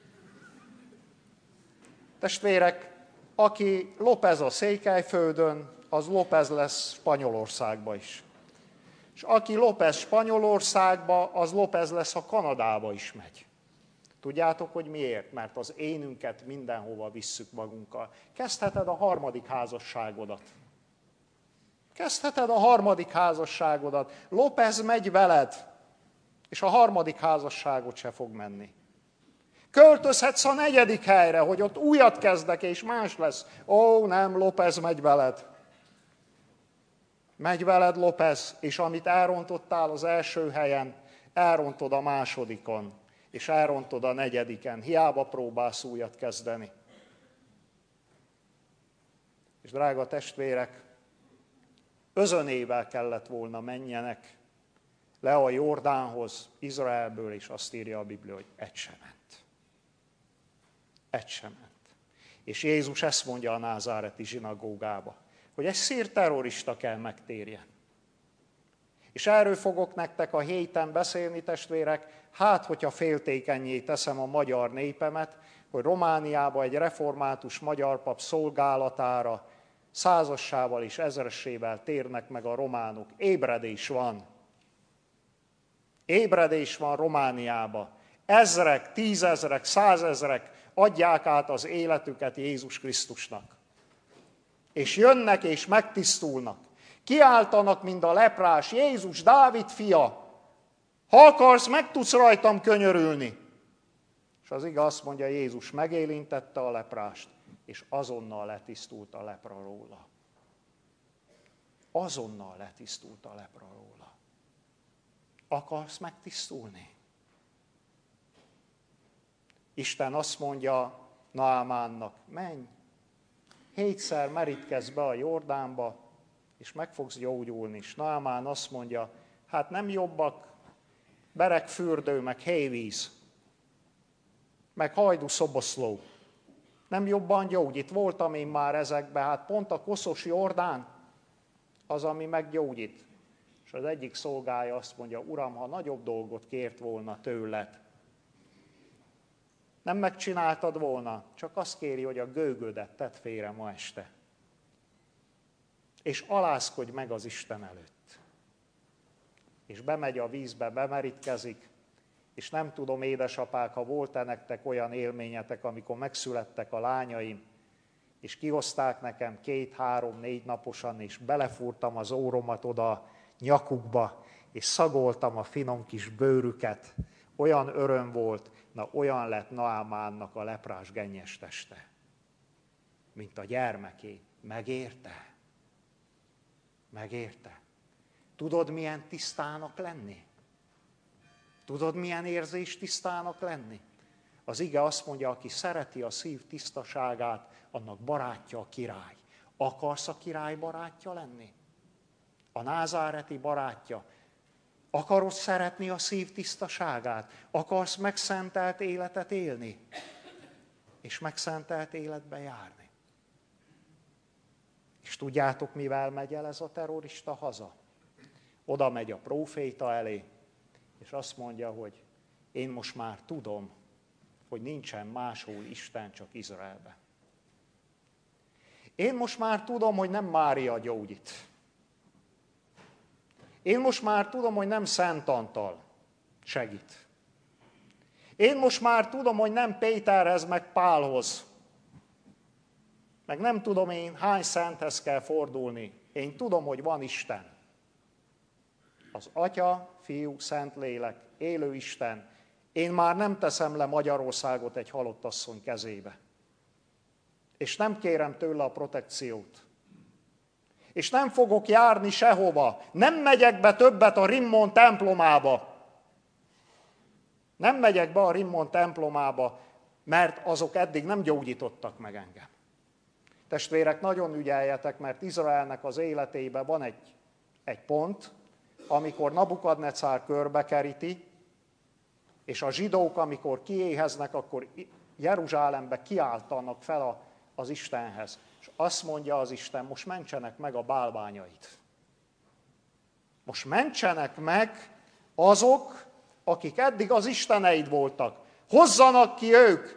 Testvérek, aki López a Székelyföldön, az López lesz Spanyolországba is. És aki López Spanyolországba, az López lesz, ha Kanadába is megy. Tudjátok, hogy miért? Mert az énünket mindenhova visszük magunkkal. Kezdheted a harmadik házasságodat. Kezdheted a harmadik házasságodat. López megy veled, és a harmadik házasságot se fog menni. Költözhetsz a negyedik helyre, hogy ott újat kezdek, és más lesz. Ó, nem, López megy veled. Megy veled López, és amit elrontottál az első helyen, elrontod a másodikon, és elrontod a negyediken. Hiába próbálsz újat kezdeni. És drága testvérek, özönével kellett volna menjenek le a Jordánhoz, Izraelből, és azt írja a Biblia, hogy egy sem ment. Egy sem ment. És Jézus ezt mondja a názáreti zsinagógába, hogy egy szír terrorista kell megtérjen. És erről fogok nektek a héten beszélni, testvérek, hát, hogyha féltékennyé teszem a magyar népemet, hogy Romániában egy református magyar pap szolgálatára százassával és ezresével térnek meg a románok. Ébredés van. Ébredés van Romániában. Ezrek, tízezrek, százezrek adják át az életüket Jézus Krisztusnak. És jönnek és megtisztulnak. Kiáltanak, mint a leprás, Jézus, Dávid fia, ha akarsz, meg tudsz rajtam könyörülni. És az ige azt mondja, Jézus megélintette a leprást, és azonnal letisztult a lepra róla. Azonnal letisztult a lepra róla. Akarsz megtisztulni? Isten azt mondja Naamánnak, menj, hétszer merítkezz be a Jordánba, és meg fogsz gyógyulni. És Naamán azt mondja, hát nem jobbak beregfürdő, meg hévíz, meg hajdúszoboszló. Nem jobban gyógyít. Voltam én már ezekben, hát pont a koszos Jordán az, ami meggyógyít. És az egyik szolgája azt mondja, Uram, ha nagyobb dolgot kért volna tőled, nem megcsináltad volna, csak azt kéri, hogy a gőgödet tedd félre ma este. És alázkodj meg az Isten előtt. És bemegy a vízbe, bemerítkezik, és nem tudom, édesapák, ha volt-e nektek olyan élményetek, amikor megszülettek a lányaim, és kihozták nekem két, három, négy naposan, és belefúrtam az óromat oda a nyakukba, és szagoltam a finom kis bőrüket. Olyan öröm volt, na olyan lett Naamánnak a leprás gennyes teste, mint a gyermeké. Megérte? Megérte? Tudod, milyen tisztának lenni? Tudod, milyen érzés tisztának lenni? Az ige azt mondja, aki szereti a szív tisztaságát, annak barátja a király. Akarsz a király barátja lenni? A názáreti barátja? Akarod szeretni a szív tisztaságát? Akarsz megszentelt életet élni? És megszentelt életbe járni? És tudjátok, mivel megy el ez a terrorista haza? Oda megy a próféta elé, és azt mondja, hogy én most már tudom, hogy nincsen máshol Isten, csak Izraelben. Én most már tudom, hogy nem Mária gyógyít. Én most már tudom, hogy nem Szent Antal segít. Én most már tudom, hogy nem Péterhez, meg Pálhoz. Meg nem tudom én, hány szenthez kell fordulni. Én tudom, hogy van Isten. Az Atya, Fiú, Szentlélek, élő Isten. Én már nem teszem le Magyarországot egy halott asszony kezébe. És nem kérem tőle a protekciót. És nem fogok járni sehova. Nem megyek be többet a Rimmon templomába. Nem megyek be a Rimmon templomába, mert azok eddig nem gyógyítottak meg engem. Testvérek, nagyon ügyeljetek, mert Izraelnek az életében van egy, egy pont, amikor Nabukadnecár körbekeríti, és a zsidók, amikor kiéheznek, akkor Jeruzsálembe kiáltanak fel a, az Istenhez. És azt mondja az Isten, most mentsenek meg a bálványait. Most mentsenek meg azok, akik eddig az isteneid voltak. Hozzanak ki ők!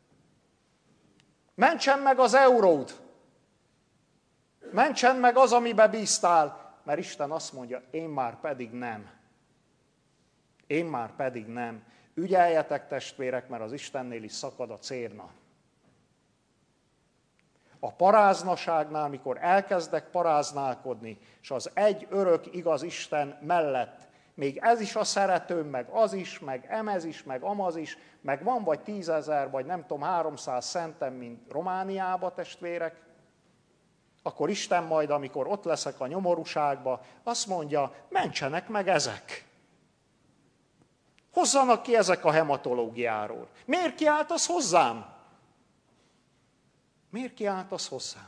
Mentsen meg az euród! Mentsen meg az, amibe bíztál! Mert Isten azt mondja, én már pedig nem. Én már pedig nem. Ügyeljetek, testvérek, mert az Istennél is szakad a cérna. A paráznaságnál, mikor elkezdek paráználkodni, és az egy örök igaz Isten mellett, még ez is a szeretőm, meg az is, meg emez is, meg amaz is, meg van vagy tízezer, vagy nem tudom, háromszáz szentem, mint Romániába, testvérek, akkor Isten majd, amikor ott leszek a nyomorúságba, azt mondja, mentsenek meg ezek. Hozzanak ki ezek a hematológiáról. Miért kiáltasz hozzám? Miért kiáltasz hozzám?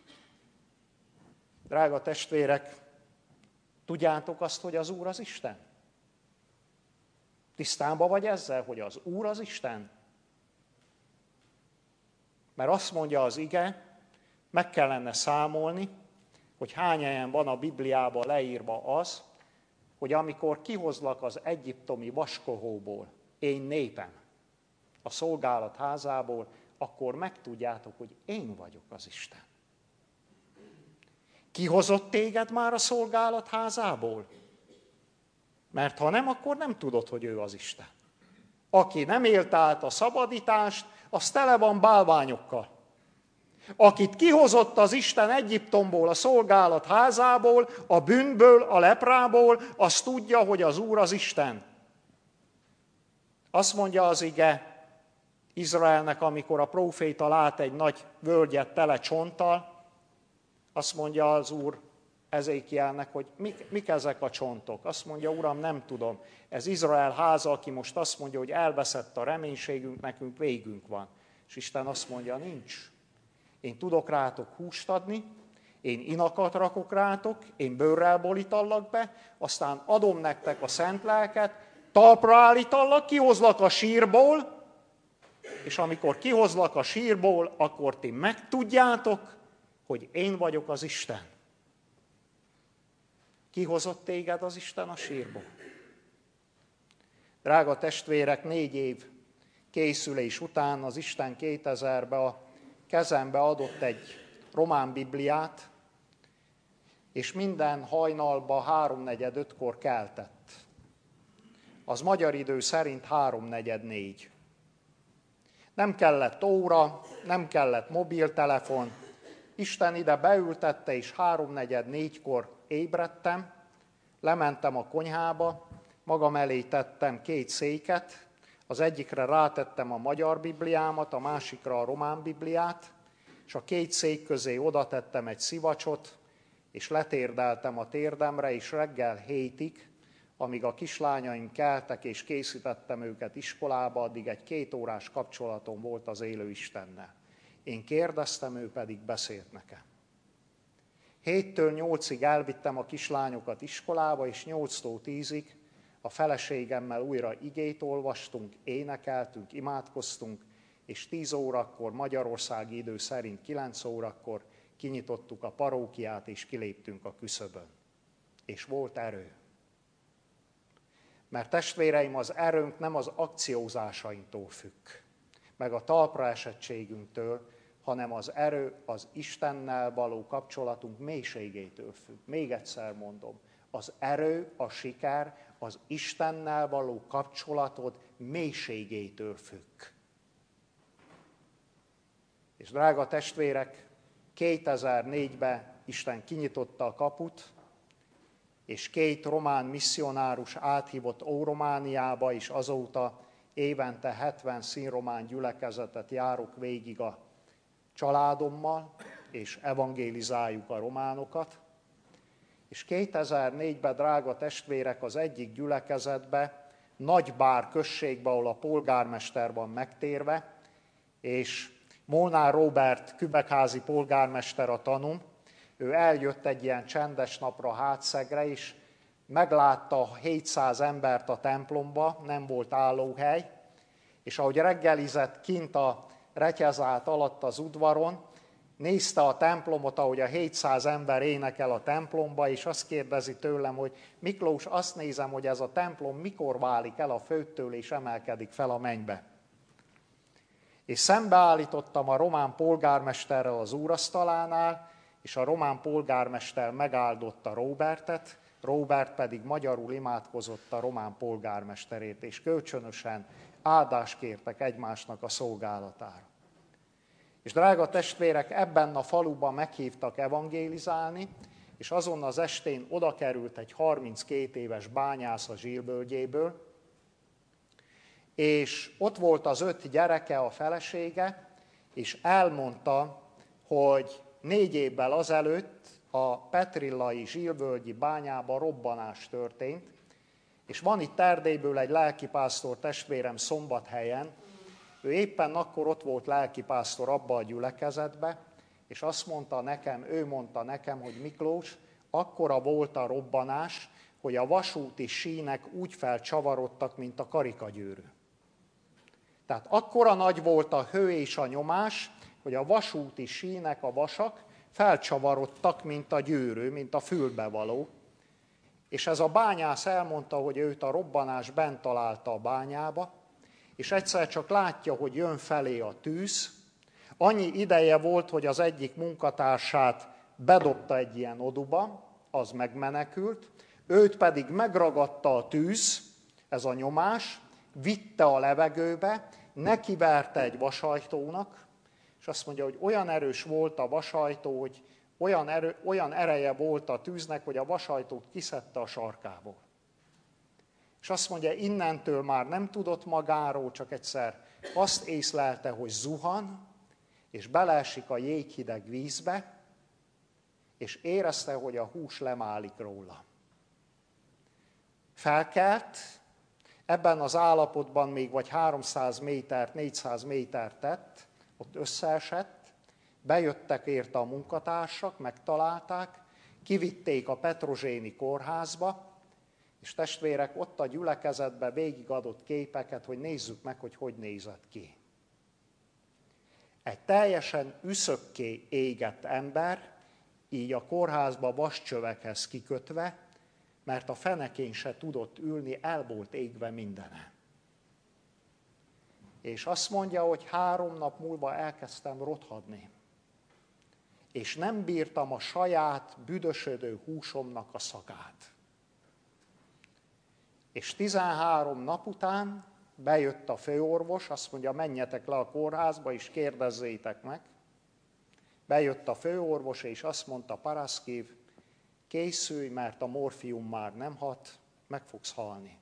Drága testvérek, tudjátok azt, hogy az Úr az Isten? Tisztában vagy ezzel, hogy az Úr az Isten? Mert azt mondja az ige, meg kellene számolni, hogy hány helyen van a Bibliában leírva az, hogy amikor kihozlak az egyiptomi vaskohóból, én népem, a szolgálat házából, akkor megtudjátok, hogy én vagyok az Isten. Kihozott téged már a szolgálat házából? Mert ha nem, akkor nem tudod, hogy ő az Isten. Aki nem élt át a szabadítást, az tele van bálványokkal. Akit kihozott az Isten Egyiptomból, a szolgálat házából, a bűnből, a leprából, az tudja, hogy az Úr az Isten. Azt mondja az ige Izraelnek, amikor a próféta lát egy nagy völgyet tele csonttal, azt mondja az Úr Ezékielnek, hogy mik, mik ezek a csontok. Azt mondja, Uram, nem tudom. Ez Izrael háza, aki most azt mondja, hogy elveszett a reménységünk, nekünk végünk van. És Isten azt mondja, nincs. Én tudok rátok húst adni, én inakat rakok rátok, én bőrrel borítallak be, aztán adom nektek a szent lelket, talpra állítallak, kihozlak a sírból, és amikor kihozlak a sírból, akkor ti megtudjátok, hogy én vagyok az Isten. Kihozott téged az Isten a sírból? Drága testvérek, négy év készülés után az Isten kétezerben a kezembe adott egy román bibliát, és minden hajnalba háromnegyed ötkor keltett. Az magyar idő szerint háromnegyed négy. Nem kellett óra, nem kellett mobiltelefon. Isten ide beültette, és háromnegyed négykor ébredtem, lementem a konyhába, magam elé tettem két széket, az egyikre rátettem a magyar bibliámat, a másikra a román bibliát, és a két szék közé oda tettem egy szivacsot, és letérdeltem a térdemre, és reggel hétig, amíg a kislányaim keltek, és készítettem őket iskolába, addig egy két órás kapcsolatom volt az élő Istennel. Én kérdeztem, ő pedig beszélt nekem. Héttől nyolcig elvittem a kislányokat iskolába, és nyolctól tízig a feleségemmel újra igét olvastunk, énekeltünk, imádkoztunk, és tíz órakor, magyarországi idő szerint kilenc órakor kinyitottuk a parókiát, és kiléptünk a küszöbön. És volt erő. Mert testvéreim, az erőnk nem az akciózásainktól függ, meg a talpra esettségünktől, hanem az erő az Istennel való kapcsolatunk mélységétől függ. Még egyszer mondom, az erő, a siker az Istennel való kapcsolatod mélységétől függ. És drága testvérek, kétezer-négyben Isten kinyitotta a kaput, és két román misszionárus áthívott Óromániába, és azóta évente hetven színromán gyülekezetet járok végig a családommal, és evangélizáljuk a románokat. És kétezer-négyben, drága testvérek, az egyik gyülekezetbe, Nagybár községbe, ahol a polgármester van megtérve, és Molnár Róbert kübekházi polgármester a tanúm, ő eljött egy ilyen csendes napra Hátszegre, és meglátta hétszáz embert a templomba, nem volt állóhely, és ahogy reggelizett kint a retyezát alatt az udvaron, nézte a templomot, ahogy a hétszáz ember énekel a templomba, és azt kérdezi tőlem, hogy Miklós, azt nézem, hogy ez a templom mikor válik el a földtől, és emelkedik fel a mennybe. És szembeállítottam a román polgármesterrel az úrasztalánál, és a román polgármester megáldotta Róbertet, Róbert pedig magyarul imádkozott a román polgármesterért, és kölcsönösen áldást kértek egymásnak a szolgálatára. És drága testvérek, ebben a faluban meghívtak evangélizálni, és azon az estén oda került egy harminckét éves bányász a Zsilvölgyéből, és ott volt az öt gyereke, a felesége, és elmondta, hogy négy évvel azelőtt a petrillai Zsilvölgyi bányában robbanás történt, és van itt Erdélyből egy lelkipásztor testvérem Szombathelyen, ő éppen akkor ott volt lelkipásztor abba a gyülekezetbe, és azt mondta nekem, ő mondta nekem, hogy Miklós, akkora volt a robbanás, hogy a vasúti sínek úgy felcsavarodtak, mint a karikagyűrű. Tehát akkora nagy volt a hő és a nyomás, hogy a vasúti sínek, a vasak felcsavarodtak, mint a gyűrű, mint a fülbevaló. És ez a bányász elmondta, hogy őt a robbanás bent találta a bányába, és egyszer csak látja, hogy jön felé a tűz. Annyi ideje volt, hogy az egyik munkatársát bedobta egy ilyen oduba, az megmenekült, őt pedig megragadta a tűz, ez a nyomás, vitte a levegőbe, nekiverte egy vasajtónak, és azt mondja, hogy olyan erős volt a vasajtó, hogy olyan, erő, olyan ereje volt a tűznek, hogy a vasajtót kiszedte a sarkából. És azt mondja, innentől már nem tudott magáról, csak egyszer azt észlelte, hogy zuhan, és beleesik a jéghideg vízbe, és érezte, hogy a hús lemálik róla. Felkelt, ebben az állapotban még vagy háromszáz métert, négyszáz métert tett, ott összeesett, bejöttek érte a munkatársak, megtalálták, kivitték a petrozséni kórházba, és testvérek, ott a gyülekezetben végigadott képeket, hogy nézzük meg, hogy hogy nézett ki. Egy teljesen üszökké égett ember, így a kórházba vascsövekhez kikötve, mert a fenekén se tudott ülni, el volt égve mindene. És azt mondja, hogy három nap múlva elkezdtem rothadni. És nem bírtam a saját büdösödő húsomnak a szagát. És tizenhárom nap után bejött a főorvos, azt mondja, menjetek le a kórházba, és kérdezzétek meg. Bejött a főorvos, és azt mondta, Paraszkív, készülj, mert a morfium már nem hat, meg fogsz halni.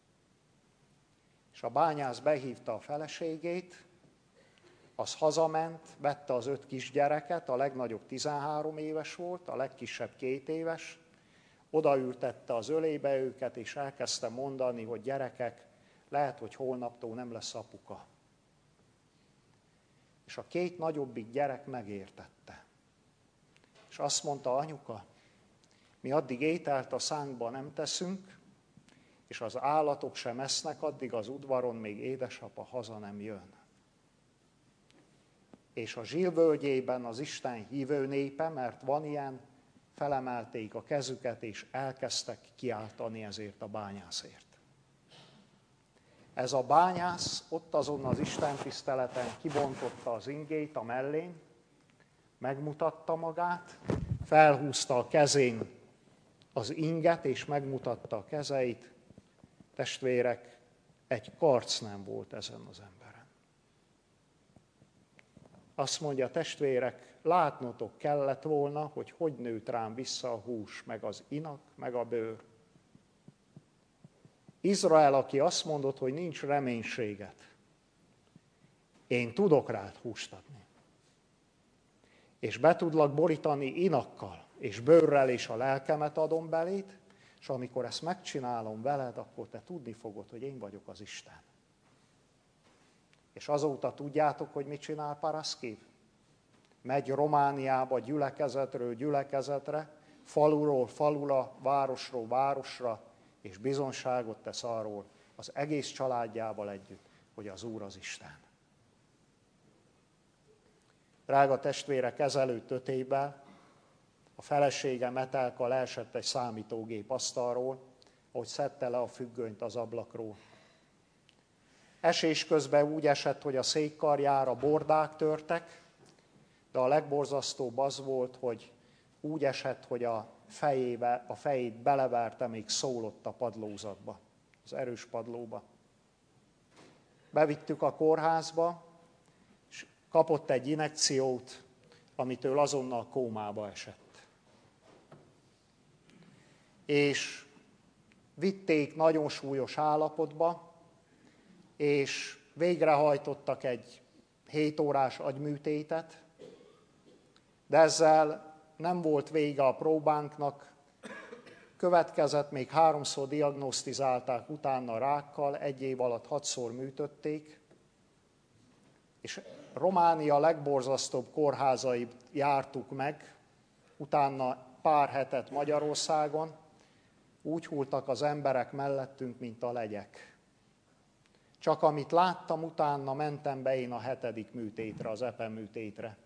És a bányász behívta a feleségét, az hazament, vette az öt kisgyereket, a legnagyobb tizenhárom éves volt, a legkisebb két éves, odaültette az ölébe őket, és elkezdte mondani, hogy gyerekek, lehet, hogy holnaptól nem lesz apuka. És a két nagyobbik gyerek megértette. És És azt mondta, anyuka, mi addig ételt a szánkba nem teszünk, és az állatok sem esznek, addig az udvaron még édesapa haza nem jön. És a Zsil völgyében az Isten hívő népe, mert van ilyen, felemelték a kezüket, és elkezdtek kiáltani ezért a bányászért. Ez a bányász ott azon az Isten tiszteleten kibontotta az ingét a mellén, megmutatta magát, felhúzta a kezén az inget, és megmutatta a kezeit. Testvérek, egy karc nem volt ezen az emberen. Azt mondja, testvérek, látnotok kellett volna, hogy hogy nőtt rám vissza a hús, meg az inak, meg a bőr. Izrael, aki azt mondott, hogy nincs reménységet, én tudok rád húst adni. És be tudlak borítani inakkal, és bőrrel, és a lelkemet adom beléd, és amikor ezt megcsinálom veled, akkor te tudni fogod, hogy én vagyok az Isten. És azóta tudjátok, hogy mit csinál Paraszkiv? Megy Romániába gyülekezetről gyülekezetre, faluról falura, városról városra, és bizonságot tesz arról az egész családjával együtt, hogy az Úr az Isten. Drága testvérek, ezelőtt öt évben a felesége Metelka leesett egy számítógép asztalról, ahogy szedte le a függönyt az ablakról. Esés közben úgy esett, hogy a székkarjára bordák törtek, de a legborzasztóbb az volt, hogy úgy esett, hogy a, fejébe, a fejét beleverte, még szólott a padlózatba, az erős padlóba. Bevittük a kórházba, és kapott egy injekciót, amitől azonnal kómába esett. És vitték nagyon súlyos állapotba, és végrehajtottak egy hét órás agyműtétet, de ezzel nem volt vége a próbánknak, következett, még háromszor diagnosztizálták utána rákkal, egy év alatt hatszor műtötték, és Románia legborzasztóbb kórházait jártuk meg, utána pár hetet Magyarországon, úgy hultak az emberek mellettünk, mint a legyek. Csak amit láttam, utána mentem be én a hetedik műtétre, az epe műtétre.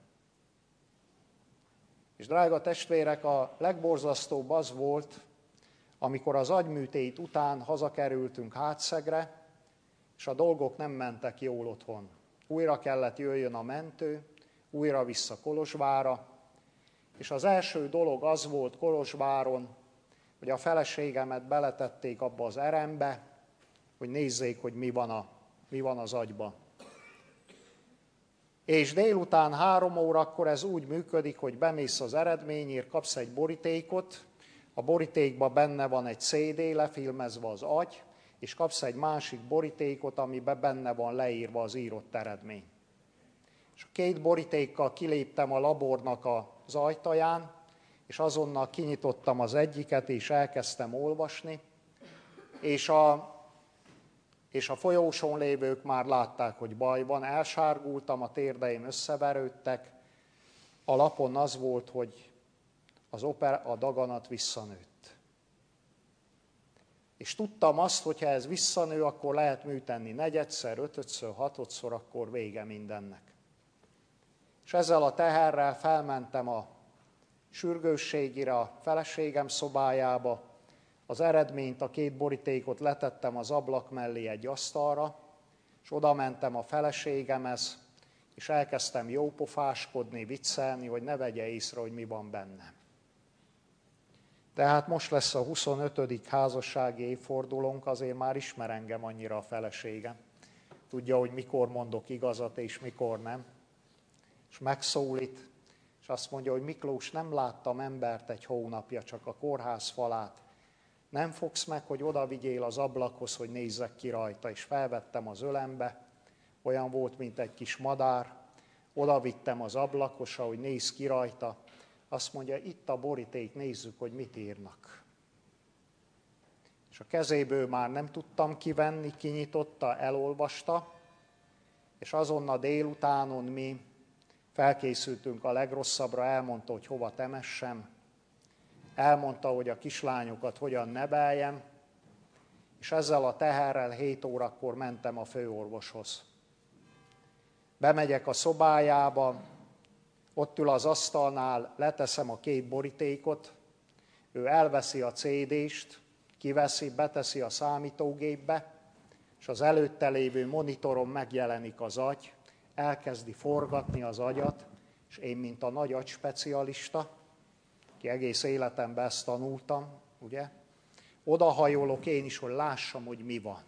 És drága testvérek, a legborzasztóbb az volt, amikor az agyműtét után hazakerültünk Hátszegre, és a dolgok nem mentek jól otthon. Újra kellett jöjjön a mentő, újra vissza Kolozsvárra, és az első dolog az volt Kolozsváron, hogy a feleségemet beletették abba az erembe, hogy nézzék, hogy mi van, a, mi van az agyba. És délután három órakor ez úgy működik, hogy bemész az eredményért, kapsz egy borítékot, a borítékban benne van egy cé dé, lefilmezve az agy, és kapsz egy másik borítékot, amiben benne van leírva az írott eredmény. És a két borítékkal kiléptem a labornak az ajtaján, és azonnal kinyitottam az egyiket, és elkezdtem olvasni, és a, és a folyósón lévők már látták, hogy baj van, elsárgultam, a térdeim összeverődtek, a lapon az volt, hogy az oper, a daganat visszanőtt. És tudtam azt, hogy ha ez visszanő, akkor lehet műteni negyedszer, ötödször, hatodszor, akkor vége mindennek. És ezzel a teherrel felmentem a sürgősségire, a feleségem szobájába, az eredményt, a két borítékot letettem az ablak mellé egy asztalra, és oda mentem a feleségemhez, és elkezdtem jópofáskodni, viccelni, hogy ne vegye észre, hogy mi van bennem. Tehát most lesz a huszonötödik házassági évfordulónk, azért már ismer engem annyira a feleségem. Tudja, hogy mikor mondok igazat és mikor nem. És megszólít, és azt mondja, hogy Miklós, nem láttam embert egy hónapja, csak a kórház falát. Nem fogsz meg, hogy oda vigyél az ablakhoz, hogy nézzek ki rajta, és felvettem az ölembe, olyan volt, mint egy kis madár, oda vittem az ablakhoz, hogy nézz ki rajta, azt mondja, itt a boríték, nézzük, hogy mit írnak. És a kezéből már nem tudtam kivenni, kinyitotta, elolvasta, és azon a délutánon mi felkészültünk a legrosszabbra, elmondta, hogy hova temessem, elmondta, hogy a kislányokat hogyan neveljem, és ezzel a teherrel hét órakor mentem a főorvoshoz. Bemegyek a szobájába, ott ül az asztalnál, leteszem a két borítékot, ő elveszi a cé dést, kiveszi, beteszi a számítógépbe, és az előtte lévő monitoron megjelenik az agy, elkezdi forgatni az agyat, és én, mint a nagy agyspecialista, ki egész életemben ezt tanultam, ugye, odahajolok én is, hogy lássam, hogy mi van.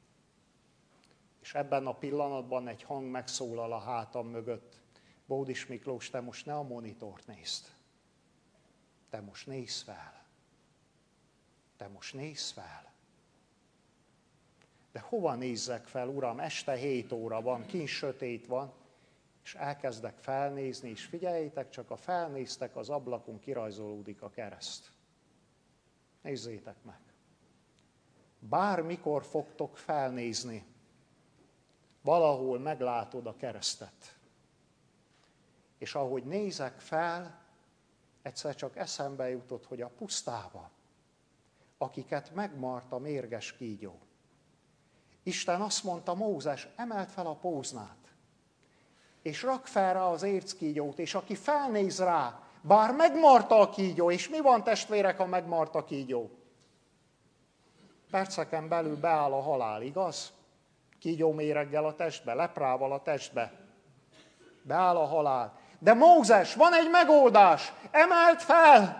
És ebben a pillanatban egy hang megszólal a hátam mögött. Bódis Miklós, te most ne a monitort nézd. Te most nézz fel. Te most nézz fel. De hova nézzek fel, Uram? Este hét óra van, kint sötét van, és elkezdek felnézni, és figyeljétek, csak a felnéztek, az ablakon kirajzolódik a kereszt. Nézzétek meg. Bármikor fogtok felnézni, valahol meglátod a keresztet. És ahogy nézek fel, egyszer csak eszembe jutott, hogy a pusztába, akiket megmart a mérges kígyó. Isten azt mondta, Mózes, emeld fel a póznát, és rak fel rá az érckígyót, és aki felnéz rá, bár megmarta a kígyó, és mi van, testvérek, ha megmart a kígyó? Perceken belül beáll a halál, igaz? Kígyó méreggel a testbe, leprával a testbe. Beáll a halál. De Mózes, van egy megoldás, emeld fel!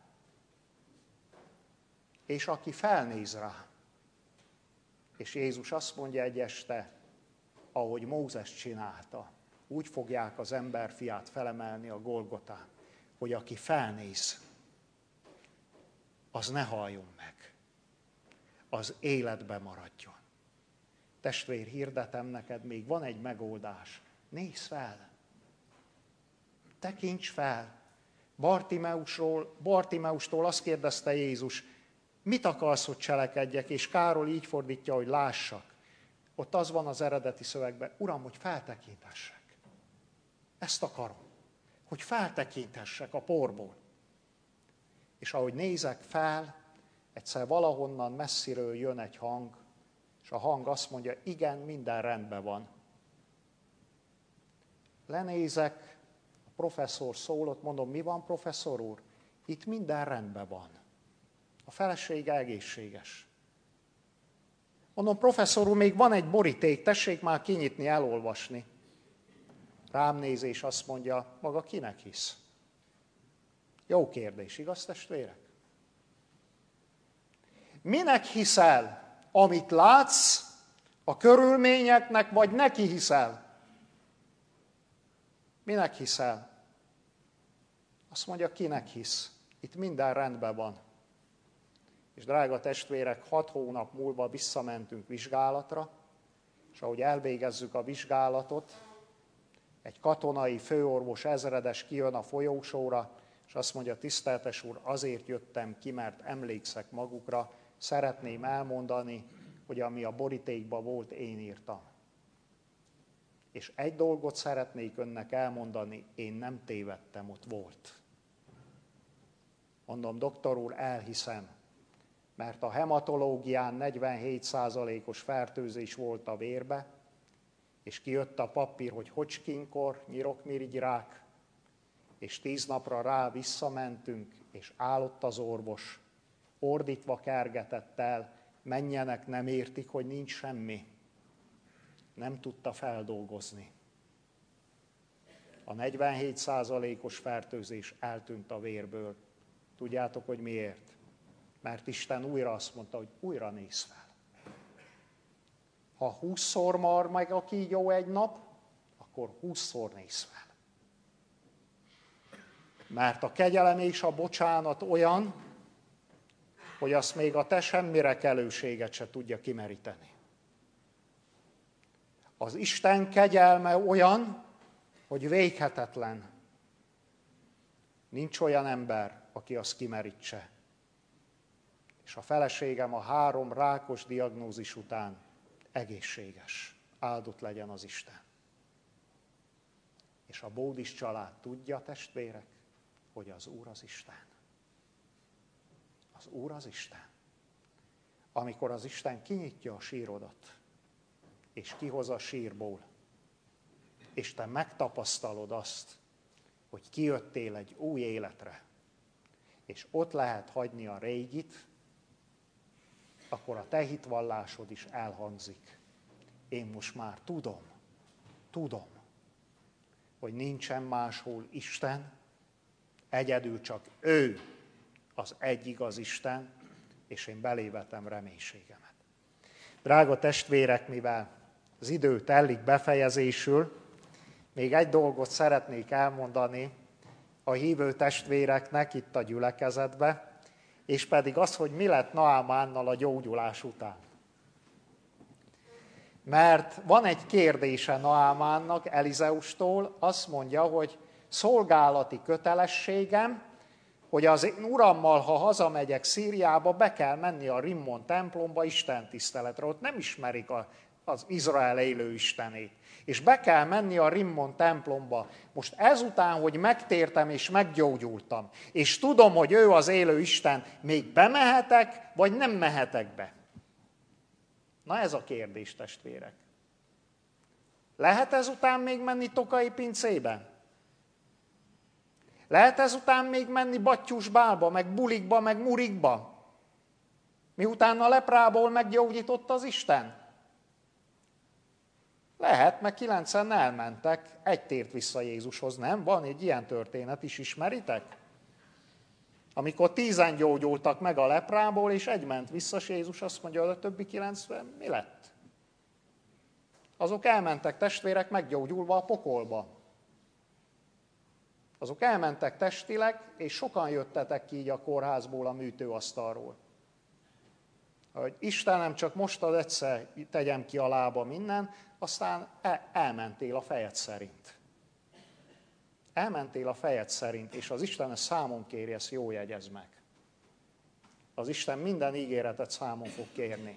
És aki felnéz rá, és Jézus azt mondja egy este, ahogy Mózes csinálta, úgy fogják az emberfiát felemelni a Golgotán, hogy aki felnéz, az ne haljon meg, az életbe maradjon. Testvér, hirdetem neked, még van egy megoldás. Nézz fel! Tekints fel! Bartimeusról, Bartimeustól azt kérdezte Jézus, mit akarsz, hogy cselekedjek? És Károly így fordítja, hogy lássak. Ott az van az eredeti szövegben, Uram, hogy feltekintessek. Ezt akarom, hogy feltekintessek a porból. És ahogy nézek fel, egyszer valahonnan messziről jön egy hang, és a hang azt mondja, igen, minden rendben van. Lenézek, a professzor szólott, mondom, mi van, professzor úr? Itt minden rendben van. A felesége egészséges. Mondom, professzor úr, még van egy boríték, tessék már kinyitni, elolvasni. Rám néz és azt mondja, maga kinek hisz? Jó kérdés, igaz, testvérek? Minek hiszel? Amit látsz, a körülményeknek, vagy neki hiszel? Minek hiszel? Azt mondja, kinek hisz? Itt minden rendben van. És drága testvérek, hat hónap múlva visszamentünk vizsgálatra, és ahogy elvégezzük a vizsgálatot, egy katonai főorvos ezredes kijön a folyósóra, és azt mondja, tiszteltes úr, azért jöttem ki, mert emlékszek magukra, szeretném elmondani, hogy ami a borítékban volt, én írtam. És egy dolgot szeretnék önnek elmondani, én nem tévedtem, ott volt. Mondom, doktor úr, elhiszem, mert a hematológián negyvenhét százalékos fertőzés volt a vérbe, és kijött a papír, hogy Hodgkin-kor, nyirokmirigyrák, és tíz napra rá visszamentünk, és állott az orvos, ordítva kergetett el, menjenek, nem értik, hogy nincs semmi. Nem tudta feldolgozni. A negyvenhét százalékos fertőzés eltűnt a vérből. Tudjátok, hogy miért? Mert Isten újra azt mondta, hogy újra nézz fel. Ha húszszor mar meg a kígyó egy nap, akkor húszszor nézz fel. Mert a kegyelem és a bocsánat olyan, hogy azt még a te semmire kelőséget se tudja kimeríteni. Az Isten kegyelme olyan, hogy véghetetlen. Nincs olyan ember, aki azt kimerítse. És a feleségem a három rákos diagnózis után egészséges. Áldott legyen az Isten. És a Bódis család tudja, testvérek, hogy az Úr az Isten. Az Úr az Isten. Amikor az Isten kinyitja a sírodat, és kihoz a sírból, és te megtapasztalod azt, hogy kijöttél egy új életre, és ott lehet hagyni a régit, akkor a te hitvallásod is elhangzik. Én most már tudom, tudom, hogy nincsen máshol Isten, egyedül csak ő az egy igaz Isten, és én belévetem reménységemet. Drága testvérek, mivel az idő telik befejezésül, még egy dolgot szeretnék elmondani a hívő testvéreknek itt a gyülekezetbe, és pedig az, hogy mi lett Naamánnal a gyógyulás után. Mert van egy kérdése Naamánnak Elizeustól, azt mondja, hogy szolgálati kötelességem, hogy az én urammal, ha hazamegyek Szíriába, be kell menni a Rimmon templomba istentiszteletre. Ott nem ismerik a, az Izrael élő istenét. És be kell menni a Rimmon templomba. Most ezután, hogy megtértem és meggyógyultam, és tudom, hogy ő az élő Isten, még bemehetek, vagy nem mehetek be? Na ez a kérdés, testvérek. Lehet ezután még menni Tokai pincébe? Lehet ezután még menni Battyusbálba, meg bulikba, meg murikba? Miután a leprából meggyógyított az Isten? Lehet, meg kilencen elmentek, egy tért vissza Jézushoz, nem? Van egy ilyen történet is, ismeritek? Amikor tízen gyógyultak meg a leprából, és egy ment vissza, és Jézus azt mondja, hogy a többi kilencven mi lett? Azok elmentek, testvérek, meggyógyulva a pokolba. Azok elmentek testileg, és sokan jöttetek ki így a kórházból, a műtőasztalról. Hogy Istenem, csak most az egyszer tegyem ki a lába minden, aztán elmentél a fejed szerint. Elmentél a fejed szerint, és az Isten ezt számon kéri, ezt jól jegyez meg. Az Isten minden ígéretet számon fog kérni.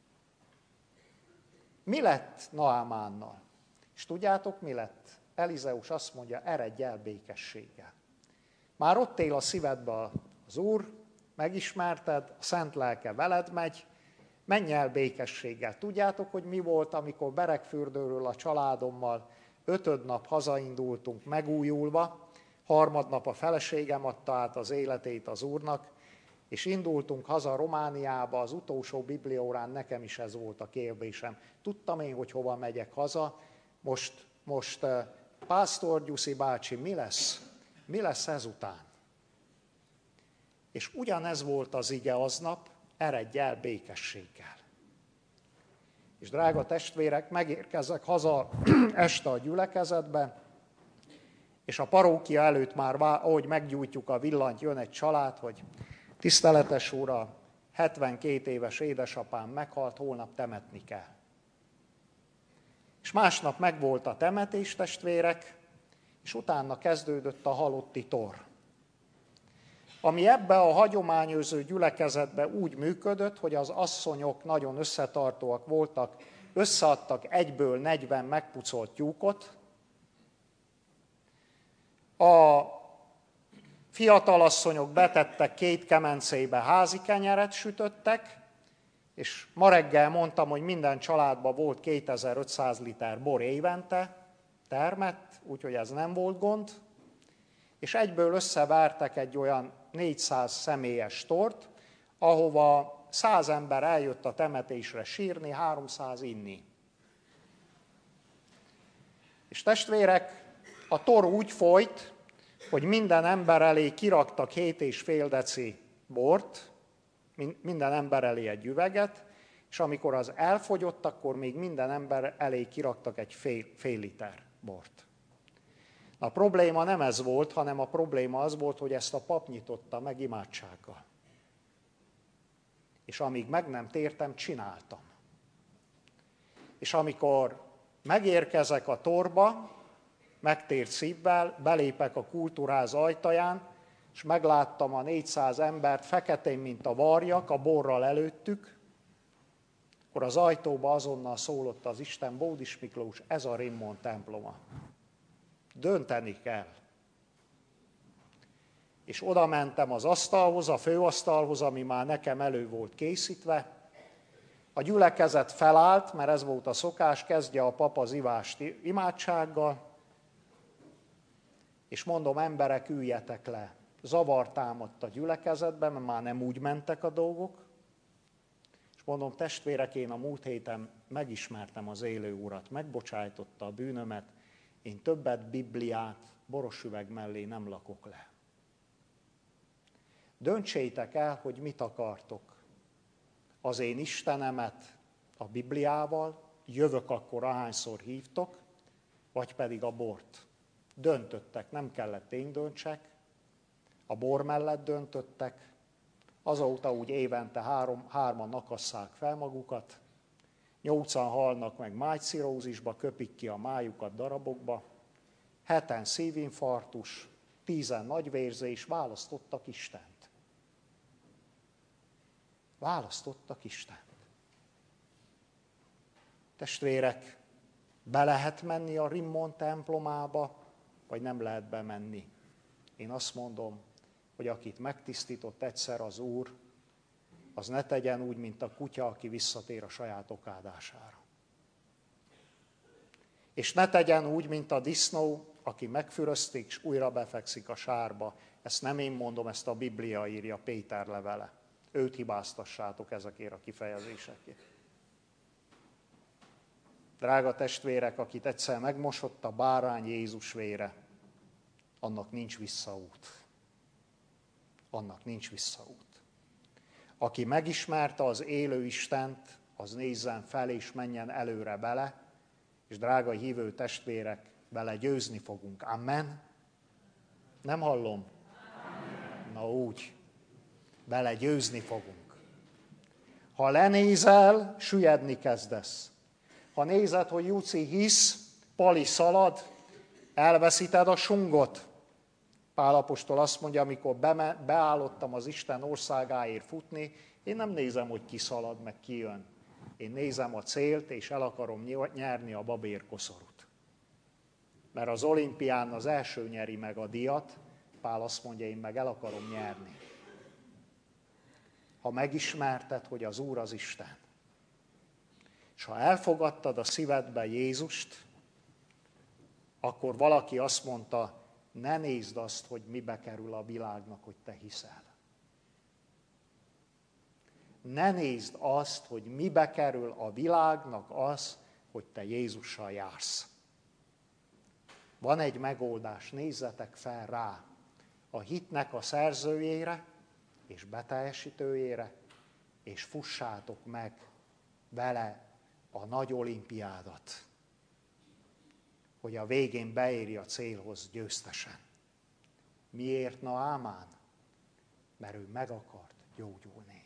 Mi lett Naamánnal? És tudjátok, mi lett? Elizeus azt mondja, eredj el békességgel. Már ott él a szívedbe az Úr, megismerted, a szent lelke veled megy, menj el békességgel. Tudjátok, hogy mi volt, amikor Beregfürdőről a családommal ötöd nap hazaindultunk megújulva, harmadnap a feleségem adta át az életét az Úrnak, és indultunk haza Romániába, az utolsó bibliaórán nekem is ez volt a kérdésem. Tudtam én, hogy hova megyek haza, most, most Pásztor Gyuszi bácsi, mi lesz? Mi lesz ezután? És ugyanez volt az ige aznap, eredj el békességgel. És drága testvérek, megérkezek haza este a gyülekezetbe, és a parókia előtt már, ahogy meggyújtjuk a villanyt, jön egy család, hogy tiszteletes úr, hetvenkét éves édesapám meghalt, holnap temetni kell. És másnap megvolt a temetés, testvérek, és utána kezdődött a halotti tor. Ami ebbe a hagyományőrző gyülekezetbe úgy működött, hogy az asszonyok nagyon összetartóak voltak, összeadtak egyből negyven megpucolt tyúkot, a fiatalasszonyok betettek két kemencébe házi kenyeret sütöttek, és ma reggel mondtam, hogy minden családban volt kétezer-ötszáz liter bor évente, termett, úgyhogy ez nem volt gond, és egyből összevártak egy olyan négyszáz személyes tort, ahova száz ember eljött a temetésre sírni, háromszáz inni. És testvérek, a tor úgy folyt, hogy minden ember elé kiraktak hét és fél deci bort, minden ember elé egy üveget, és amikor az elfogyott, akkor még minden ember elé kiraktak egy fél, fél liter bort. A probléma nem ez volt, hanem a probléma az volt, hogy ezt a pap nyitotta meg imádsággal. És amíg meg nem tértem, csináltam. És amikor megérkezek a torba, megtért szívvel, belépek a kultúráz ajtaján, és megláttam a négyszáz embert, feketén, mint a varjak, a borral előttük, akkor az ajtóba azonnal szólott az Isten, Bódis Miklós, ez a Rimmon temploma. Dönteni kell. És oda mentem az asztalhoz, a főasztalhoz, ami már nekem elő volt készítve. A gyülekezet felállt, mert ez volt a szokás, kezdje a pap az ivást imádsággal, és mondom, emberek, üljetek le. Zavar támadt a gyülekezetben, mert már nem úgy mentek a dolgok. És mondom, testvérek, én a múlt héten megismertem az élő Urat, megbocsájtotta a bűnömet, én többet Bibliát boros üveg mellé nem lakok le. Döntsétek el, hogy mit akartok. Az én Istenemet a Bibliával, jövök akkor, ahányszor hívtok, vagy pedig a bort. Döntöttek, nem kellett én döntsek, a bor mellett döntöttek, azóta úgy évente három, hárman nakasszák fel magukat, nyolcan halnak meg mágycirózisba, köpik ki a májukat darabokba, heten szívinfarktus, tízen nagyvérzés, választottak Istent. Választottak Istent. Testvérek, be lehet menni a Rimmon templomába, vagy nem lehet bemenni? Én azt mondom, hogy akit megtisztított egyszer az Úr, az ne tegyen úgy, mint a kutya, aki visszatér a saját okádására. És ne tegyen úgy, mint a disznó, aki megfürözték, és újra befekszik a sárba. Ezt nem én mondom, ezt a Biblia írja, Péter levele. Őt hibáztassátok ezekért a kifejezésekért. Drága testvérek, akit egyszer megmosott a bárány Jézus vére, annak nincs visszaút. Annak nincs visszaút. Aki megismerte az élő Istent, az nézzen fel és menjen előre bele, és drága hívő testvérek, vele győzni fogunk. Amen? Nem hallom? Amen. Na úgy. Vele győzni fogunk. Ha lenézel, süllyedni kezdesz. Ha nézed, hogy Juci hisz, Pali szalad, elveszíted a sungot. Pál apostol azt mondja, amikor beállottam az Isten országáért futni, én nem nézem, hogy ki szalad, meg ki jön. Én nézem a célt, és el akarom nyerni a babérkoszorút. Mert az olimpián az első nyeri meg a díjat, Pál azt mondja, én meg el akarom nyerni. Ha megismerted, hogy az Úr az Isten, és ha elfogadtad a szívedbe Jézust, akkor valaki azt mondta, ne nézd azt, hogy mibe kerül a világnak, hogy te hiszel. Ne nézd azt, hogy mibe kerül a világnak az, hogy te Jézussal jársz. Van egy megoldás, nézzetek fel rá. A hitnek a szerzőjére és beteljesítőjére, és fussátok meg vele a nagy olimpiádat, hogy a végén beéri a célhoz győztesen. Miért? Na ámán? Mert ő meg akart gyógyulni.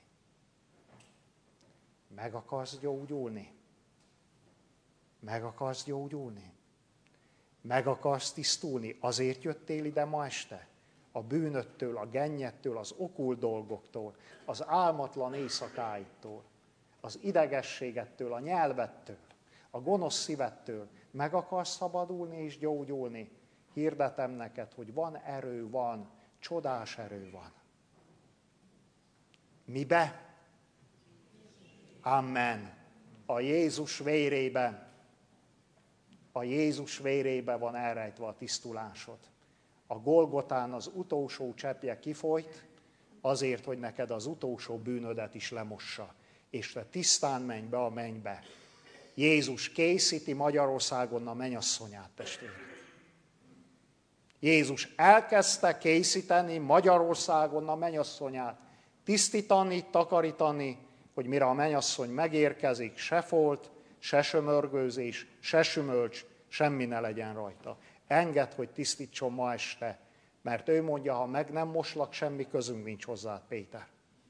Meg akarsz gyógyulni? Meg akarsz gyógyulni? Meg akarsz tisztulni? Azért jöttél ide ma este? A bűnöttől, a gennyettől, az okult dolgoktól, az álmatlan éjszakáitól, az idegességettől, a nyelvettől, a gonosz szívettől. Meg akarsz szabadulni és gyógyulni? Hirdetem neked, hogy van erő, van, csodás erő van. Mibe? Amen. A Jézus vérében. A Jézus vérében van elrejtve a tisztulásod. A Golgotán az utolsó cseppje kifolyt, azért, hogy neked az utolsó bűnödet is lemossa, és te tisztán menj be a mennybe. Jézus készíti Magyarországon a mennyasszonyát, testvérek. Jézus elkezdte készíteni Magyarországon a mennyasszonyát, tisztítani, takarítani, hogy mire a mennyasszony megérkezik, se folt, se sömörgőzés, se sümölcs, semmi ne legyen rajta. Engedd, hogy tisztítson ma este, mert ő mondja, ha meg nem moslak, semmi közünk nincs hozzád, Péter.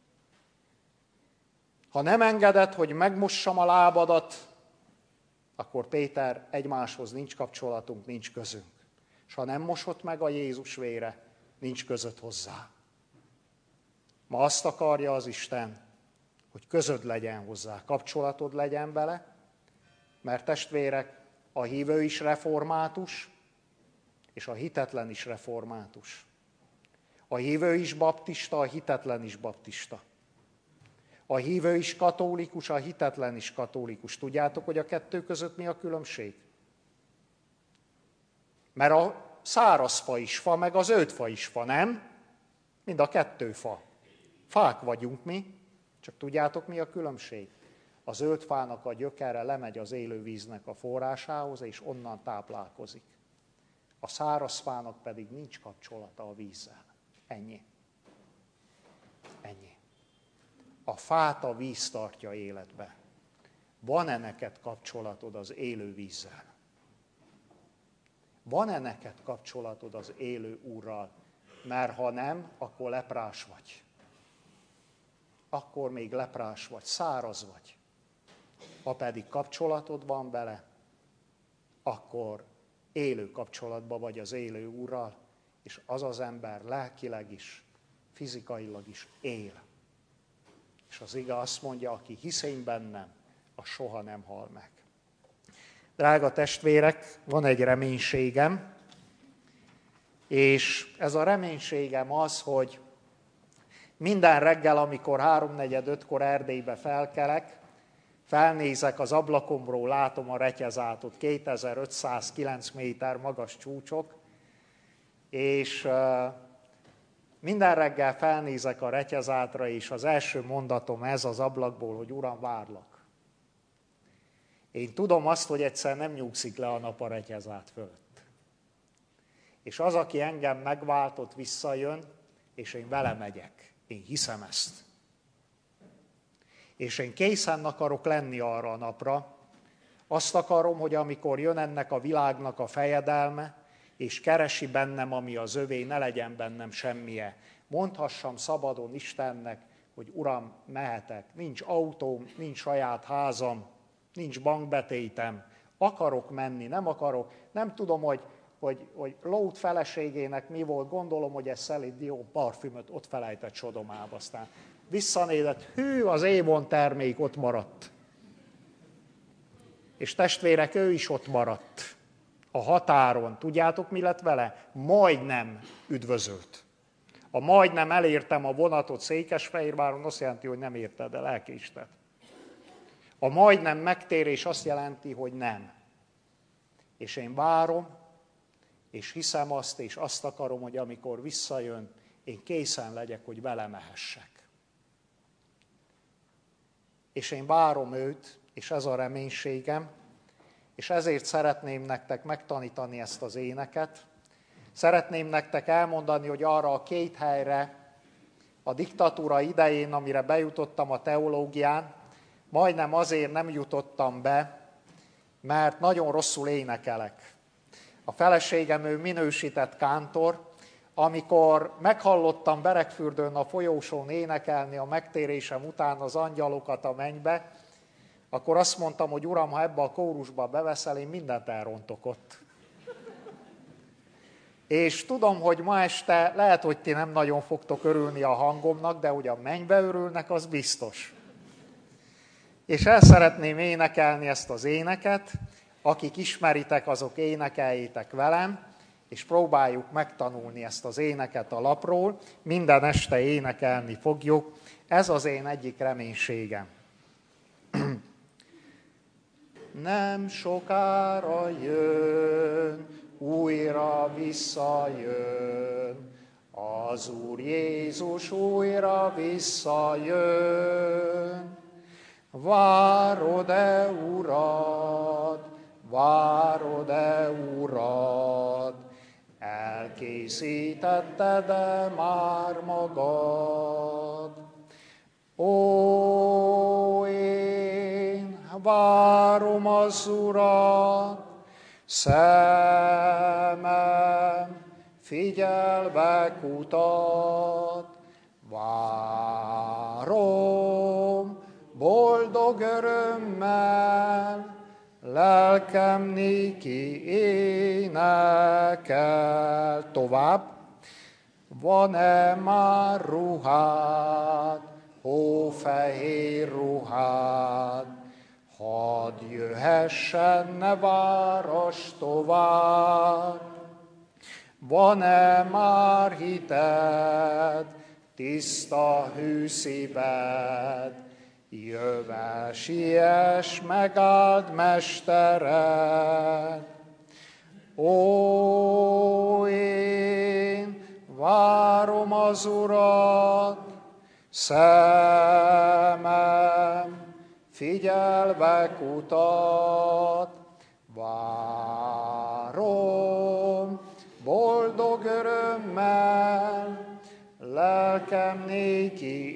Ha nem engeded, hogy megmossam a lábadat, akkor Péter, egymáshoz nincs kapcsolatunk, nincs közünk. És ha nem mosott meg a Jézus vére, nincs között hozzá. Ma azt akarja az Isten, hogy közöd legyen hozzá, kapcsolatod legyen vele, mert testvérek, a hívő is református, és a hitetlen is református. A hívő is baptista, a hitetlen is baptista. A hívő is katolikus, a hitetlen is katolikus. Tudjátok, hogy a kettő között mi a különbség? Mert a száraz fa is fa, meg a zöld fa is fa, nem? Mind a kettő fa. Fák vagyunk mi, csak tudjátok, mi a különbség? A zöld fának a gyökere lemegy az élő víznek a forrásához, és onnan táplálkozik. A száraz fának pedig nincs kapcsolata a vízzel. Ennyi. Ennyi. A fát a víz tartja életbe. Van-e neked kapcsolatod az élő vízzel? Van-e neked kapcsolatod az élő Úrral? Mert ha nem, akkor leprás vagy. Akkor még leprás vagy, száraz vagy. Ha pedig kapcsolatod van vele, akkor élő kapcsolatban vagy az élő Úrral, és az az ember lelkileg is, fizikailag is él. És az ige azt mondja, aki hisz én bennem, az soha nem hal meg. Drága testvérek, van egy reménységem, és ez a reménységem az, hogy minden reggel, amikor háromnegyed ötkor Erdélybe felkelek, felnézek az ablakomról, látom a Retyezátot, kétezer-ötszázkilenc méter magas csúcsok, és minden reggel felnézek a Retyezátra, és az első mondatom ez az ablakból, hogy Uram, várlak. Én tudom azt, hogy egyszer nem nyugszik le a nap a Retyezát fölött. És az, aki engem megváltott, visszajön, és én vele megyek. Én hiszem ezt. És én készen akarok lenni arra a napra. Azt akarom, hogy amikor jön ennek a világnak a fejedelme, és keresi bennem, ami az övé, ne legyen bennem semmije. Mondhassam szabadon Istennek, hogy Uram, mehetek. Nincs autóm, nincs saját házam, nincs bankbetétem. Akarok menni, nem akarok. Nem tudom, hogy, hogy, hogy Lót feleségének mi volt. Gondolom, hogy ez Celine Dion parfümöt ott felejtett Sodomába. Aztán visszanézett, hű, az Avon termék ott maradt. És testvérek, ő is ott maradt. A határon. Tudjátok, mi lett vele? Majdnem üdvözölt. A majdnem elértem a vonatot Székesfehérváron, azt jelenti, hogy nem érted el, elkésted. A majdnem megtérés azt jelenti, hogy nem. És én várom, és hiszem azt, és azt akarom, hogy amikor visszajön, én készen legyek, hogy vele mehessek. És én várom őt, és ez a reménységem, és ezért szeretném nektek megtanítani ezt az éneket. Szeretném nektek elmondani, hogy arra a két helyre a diktatúra idején, amire bejutottam a teológián, majdnem azért nem jutottam be, mert nagyon rosszul énekelek. A feleségem, ő minősített kántor, amikor meghallottam Beregfürdőn a folyósón énekelni a megtérésem után az angyalokat a mennybe, akkor azt mondtam, hogy Uram, ha ebbe a kórusba beveszel, én mindent elrontok ott. És tudom, hogy ma este lehet, hogy ti nem nagyon fogtok örülni a hangomnak, de hogy a mennybe örülnek, az biztos. És el szeretném énekelni ezt az éneket, akik ismeritek, azok énekeljétek velem, és próbáljuk megtanulni ezt az éneket a lapról, minden este énekelni fogjuk. Ez az én egyik reménységem. Nem sokára jön, újra visszajön, az Úr Jézus újra visszajön. Várod-e, Urad, várod-e, Urad, elkészítetted-e már magad? Ó, én várom az Urat, szemem figyelve kutat, várom boldog örömmel, lelkem néki énekel. Tovább. Van-e már ruhád, hófehér ruhád, hadd jöhessen, ne várass tovább. Van-e már hited, tiszta hű szíved, jöve siess, megáld mestered. Ó, én várom az Urat, szemem figyelve kutat, várom boldog örömmel, lelkem néki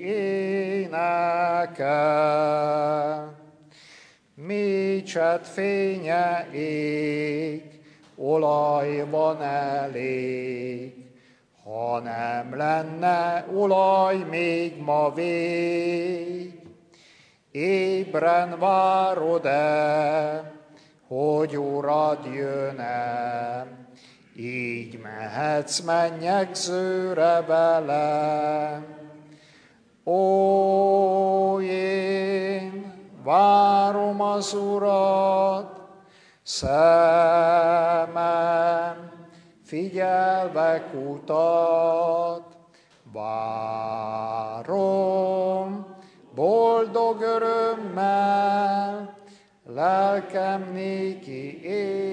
énekel. Mécset fénye ég, olaj van elég, ha nem lenne olaj, még ma vég. Ébren várod-e, hogy Urad jön-e, így mehetsz mennyegzőre vele. Ó, én várom az Urat, szemem figyelve kutat, várom boldog örömmel, lelkem néki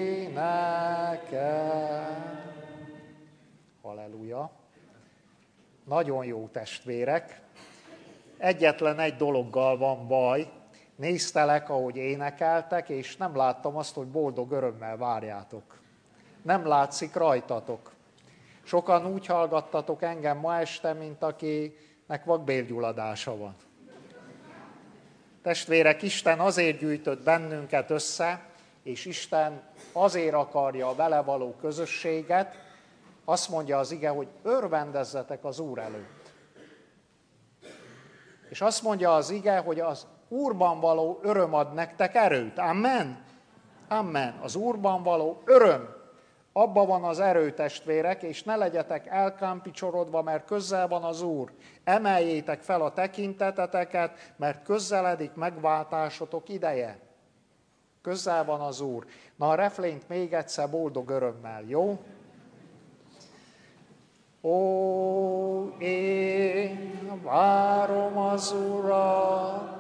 énekel. Halleluja! Nagyon jó testvérek! Egyetlen egy dologgal van baj. Néztelek, ahogy énekeltek, és nem láttam azt, hogy boldog örömmel várjátok. Nem látszik rajtatok. Sokan úgy hallgattatok engem ma este, mint akinek vakbélgyulladása van. Testvérek, Isten azért gyűjtött bennünket össze, és Isten azért akarja a vele való közösséget, azt mondja az ige, hogy örvendezzetek az Úr előtt. És azt mondja az ige, hogy az Úrban való öröm ad nektek erőt. Amen? Amen. Az Úrban való öröm. Abban van az erő, testvérek, és ne legyetek elkámpicsorodva, mert közel van az Úr. Emeljétek fel a tekinteteteket, mert közeledik megváltásotok ideje. Közel van az Úr. Na a refrént még egyszer boldog örömmel, jó? Ó, én várom az Urat,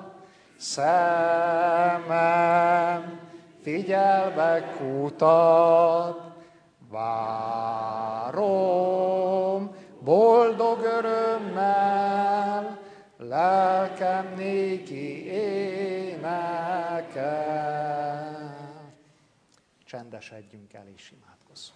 szemem figyelve kutat, várom boldog örömmel, lelkem néki énekel. Csendesedjünk el és imádkozzunk.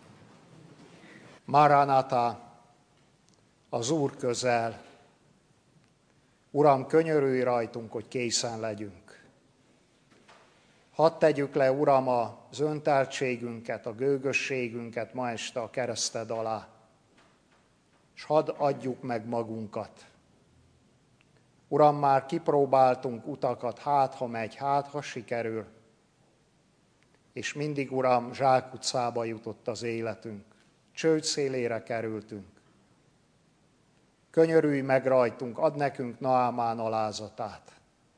Maranatha, az Úr közel. Uram, könyörülj rajtunk, hogy készen legyünk. Hadd tegyük le, Uram, az önteltségünket, a gőgösségünket ma este a kereszted alá, és hadd adjuk meg magunkat. Uram, már kipróbáltunk utakat, hát ha megy, hát ha sikerül, és mindig, Uram, zsákutcába jutott az életünk, csőd szélére kerültünk. Könyörülj meg rajtunk, add nekünk Naamán alázatát.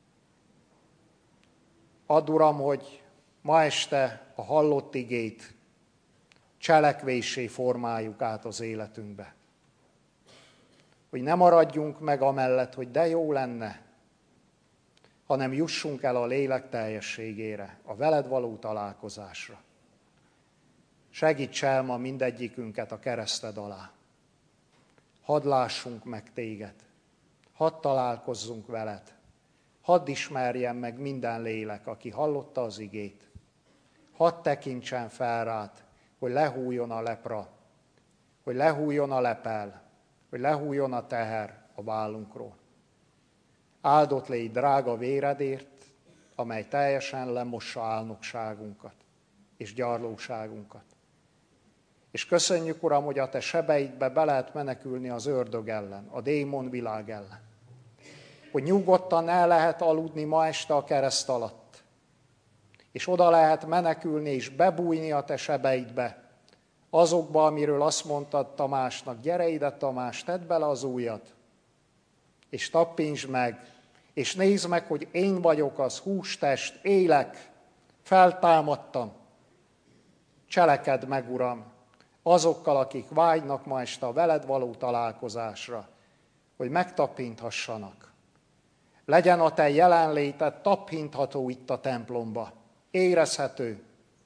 Add, Uram, hogy ma este a hallott igét cselekvéssé formáljuk át az életünkbe. Hogy ne maradjunk meg amellett, hogy de jó lenne, hanem jussunk el a lélek teljességére, a veled való találkozásra. Segíts el ma mindegyikünket a kereszted alá. Hadd lássunk meg téged, hadd találkozzunk veled, hadd ismerjen meg minden lélek, aki hallotta az igét. Hadd tekintsen fel rád, hogy lehújjon a lepra, hogy lehújjon a lepel, hogy lehújjon a teher a vállunkról. Áldott légy drága véredért, amely teljesen lemossa álnokságunkat és gyarlóságunkat. És köszönjük, Uram, hogy a te sebeidbe be lehet menekülni az ördög ellen, a démon világ ellen. Hogy nyugodtan el lehet aludni ma este a kereszt alatt. És oda lehet menekülni és bebújni a te sebeidbe, azokba, amiről azt mondtad Tamásnak, gyere ide, Tamás, tedd bele az ujjad, és tappintsd meg, és nézd meg, hogy én vagyok az hústest, élek, feltámadtam. Cselekedd meg, Uram, azokkal, akik vágynak ma este a veled való találkozásra, hogy megtapinthassanak. Legyen a te jelenléted tapintható itt a templomba, érezhető.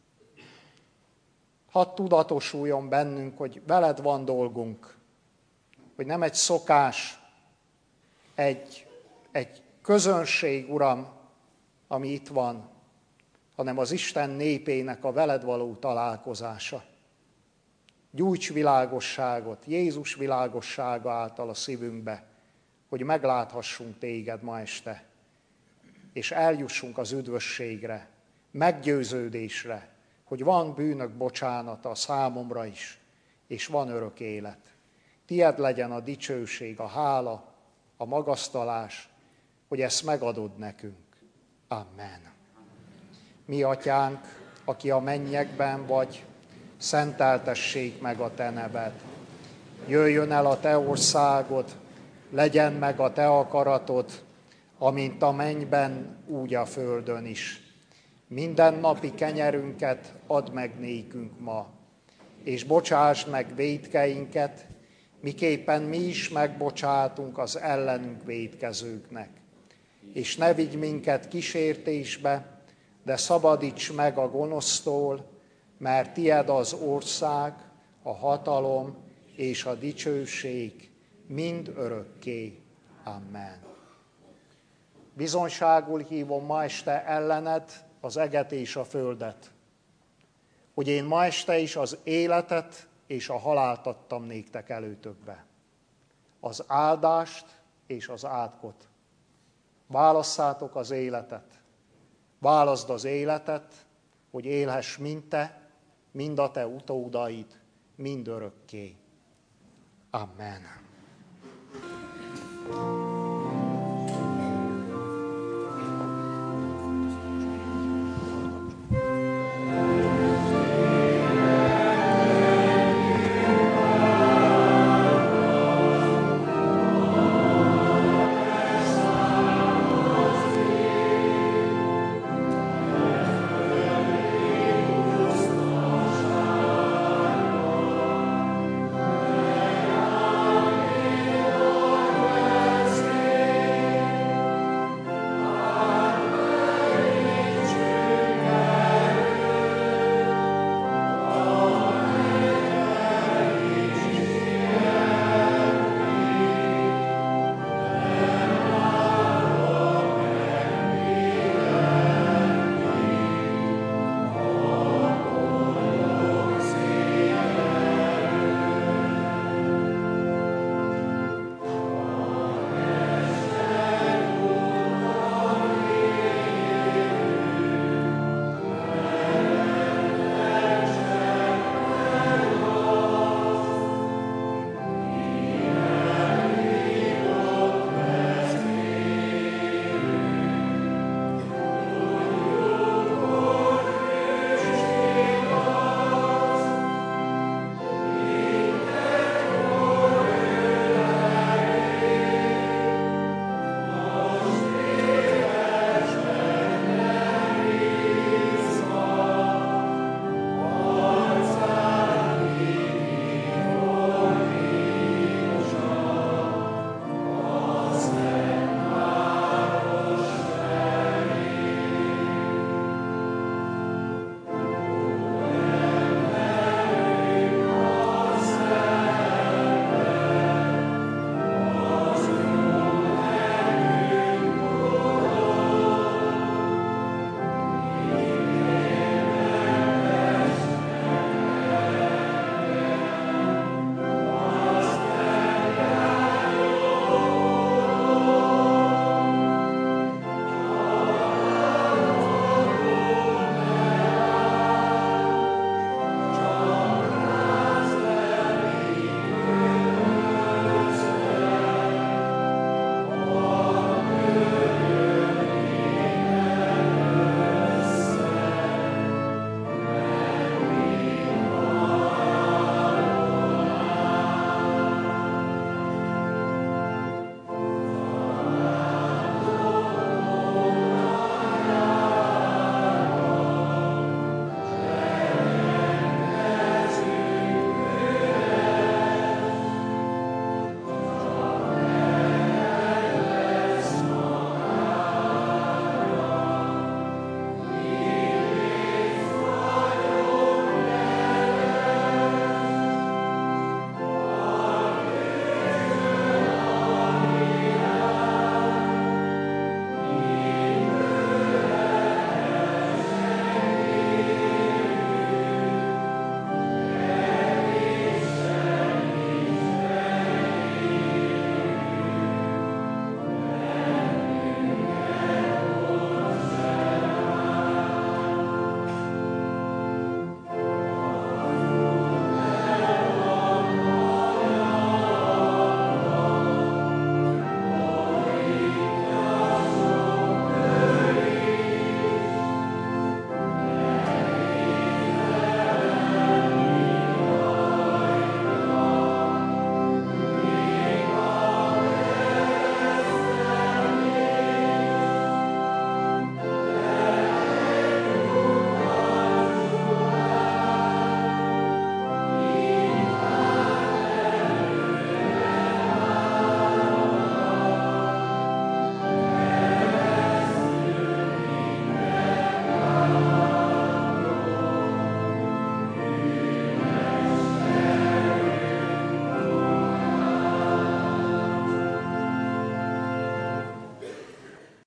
Hadd tudatosuljon bennünk, hogy veled van dolgunk, hogy nem egy szokás, egy, egy közönség, Uram, ami itt van, hanem az Isten népének a veled való találkozása. Gyújts világosságot, Jézus világossága által a szívünkbe, hogy megláthassunk téged ma este, és eljussunk az üdvösségre, meggyőződésre, hogy van bűnök bocsánata számomra is, és van örök élet. Tied legyen a dicsőség, a hála, a magasztalás, hogy ezt megadod nekünk. Amen. Mi atyánk, aki a mennyekben vagy, szenteltessék meg a te neved. Jöjjön el a te országod, legyen meg a te akaratod, amint a mennyben, úgy a földön is. Minden napi kenyerünket add meg nékünk ma, és bocsásd meg vétkeinket, miképpen mi is megbocsátunk az ellenünk vétkezőknek. És ne vigy minket kísértésbe, de szabadíts meg a gonosztól, mert tied az ország, a hatalom és a dicsőség mind örökké. Amen. Bizonyságul hívom ma este ellened az eget és a földet, hogy én ma este is az életet és a halált adtam néktek előtökbe, az áldást és az átkot. Válasszátok az életet, válaszd az életet, hogy élhess mind te, mind a te utódaid, mind örökké. Amen.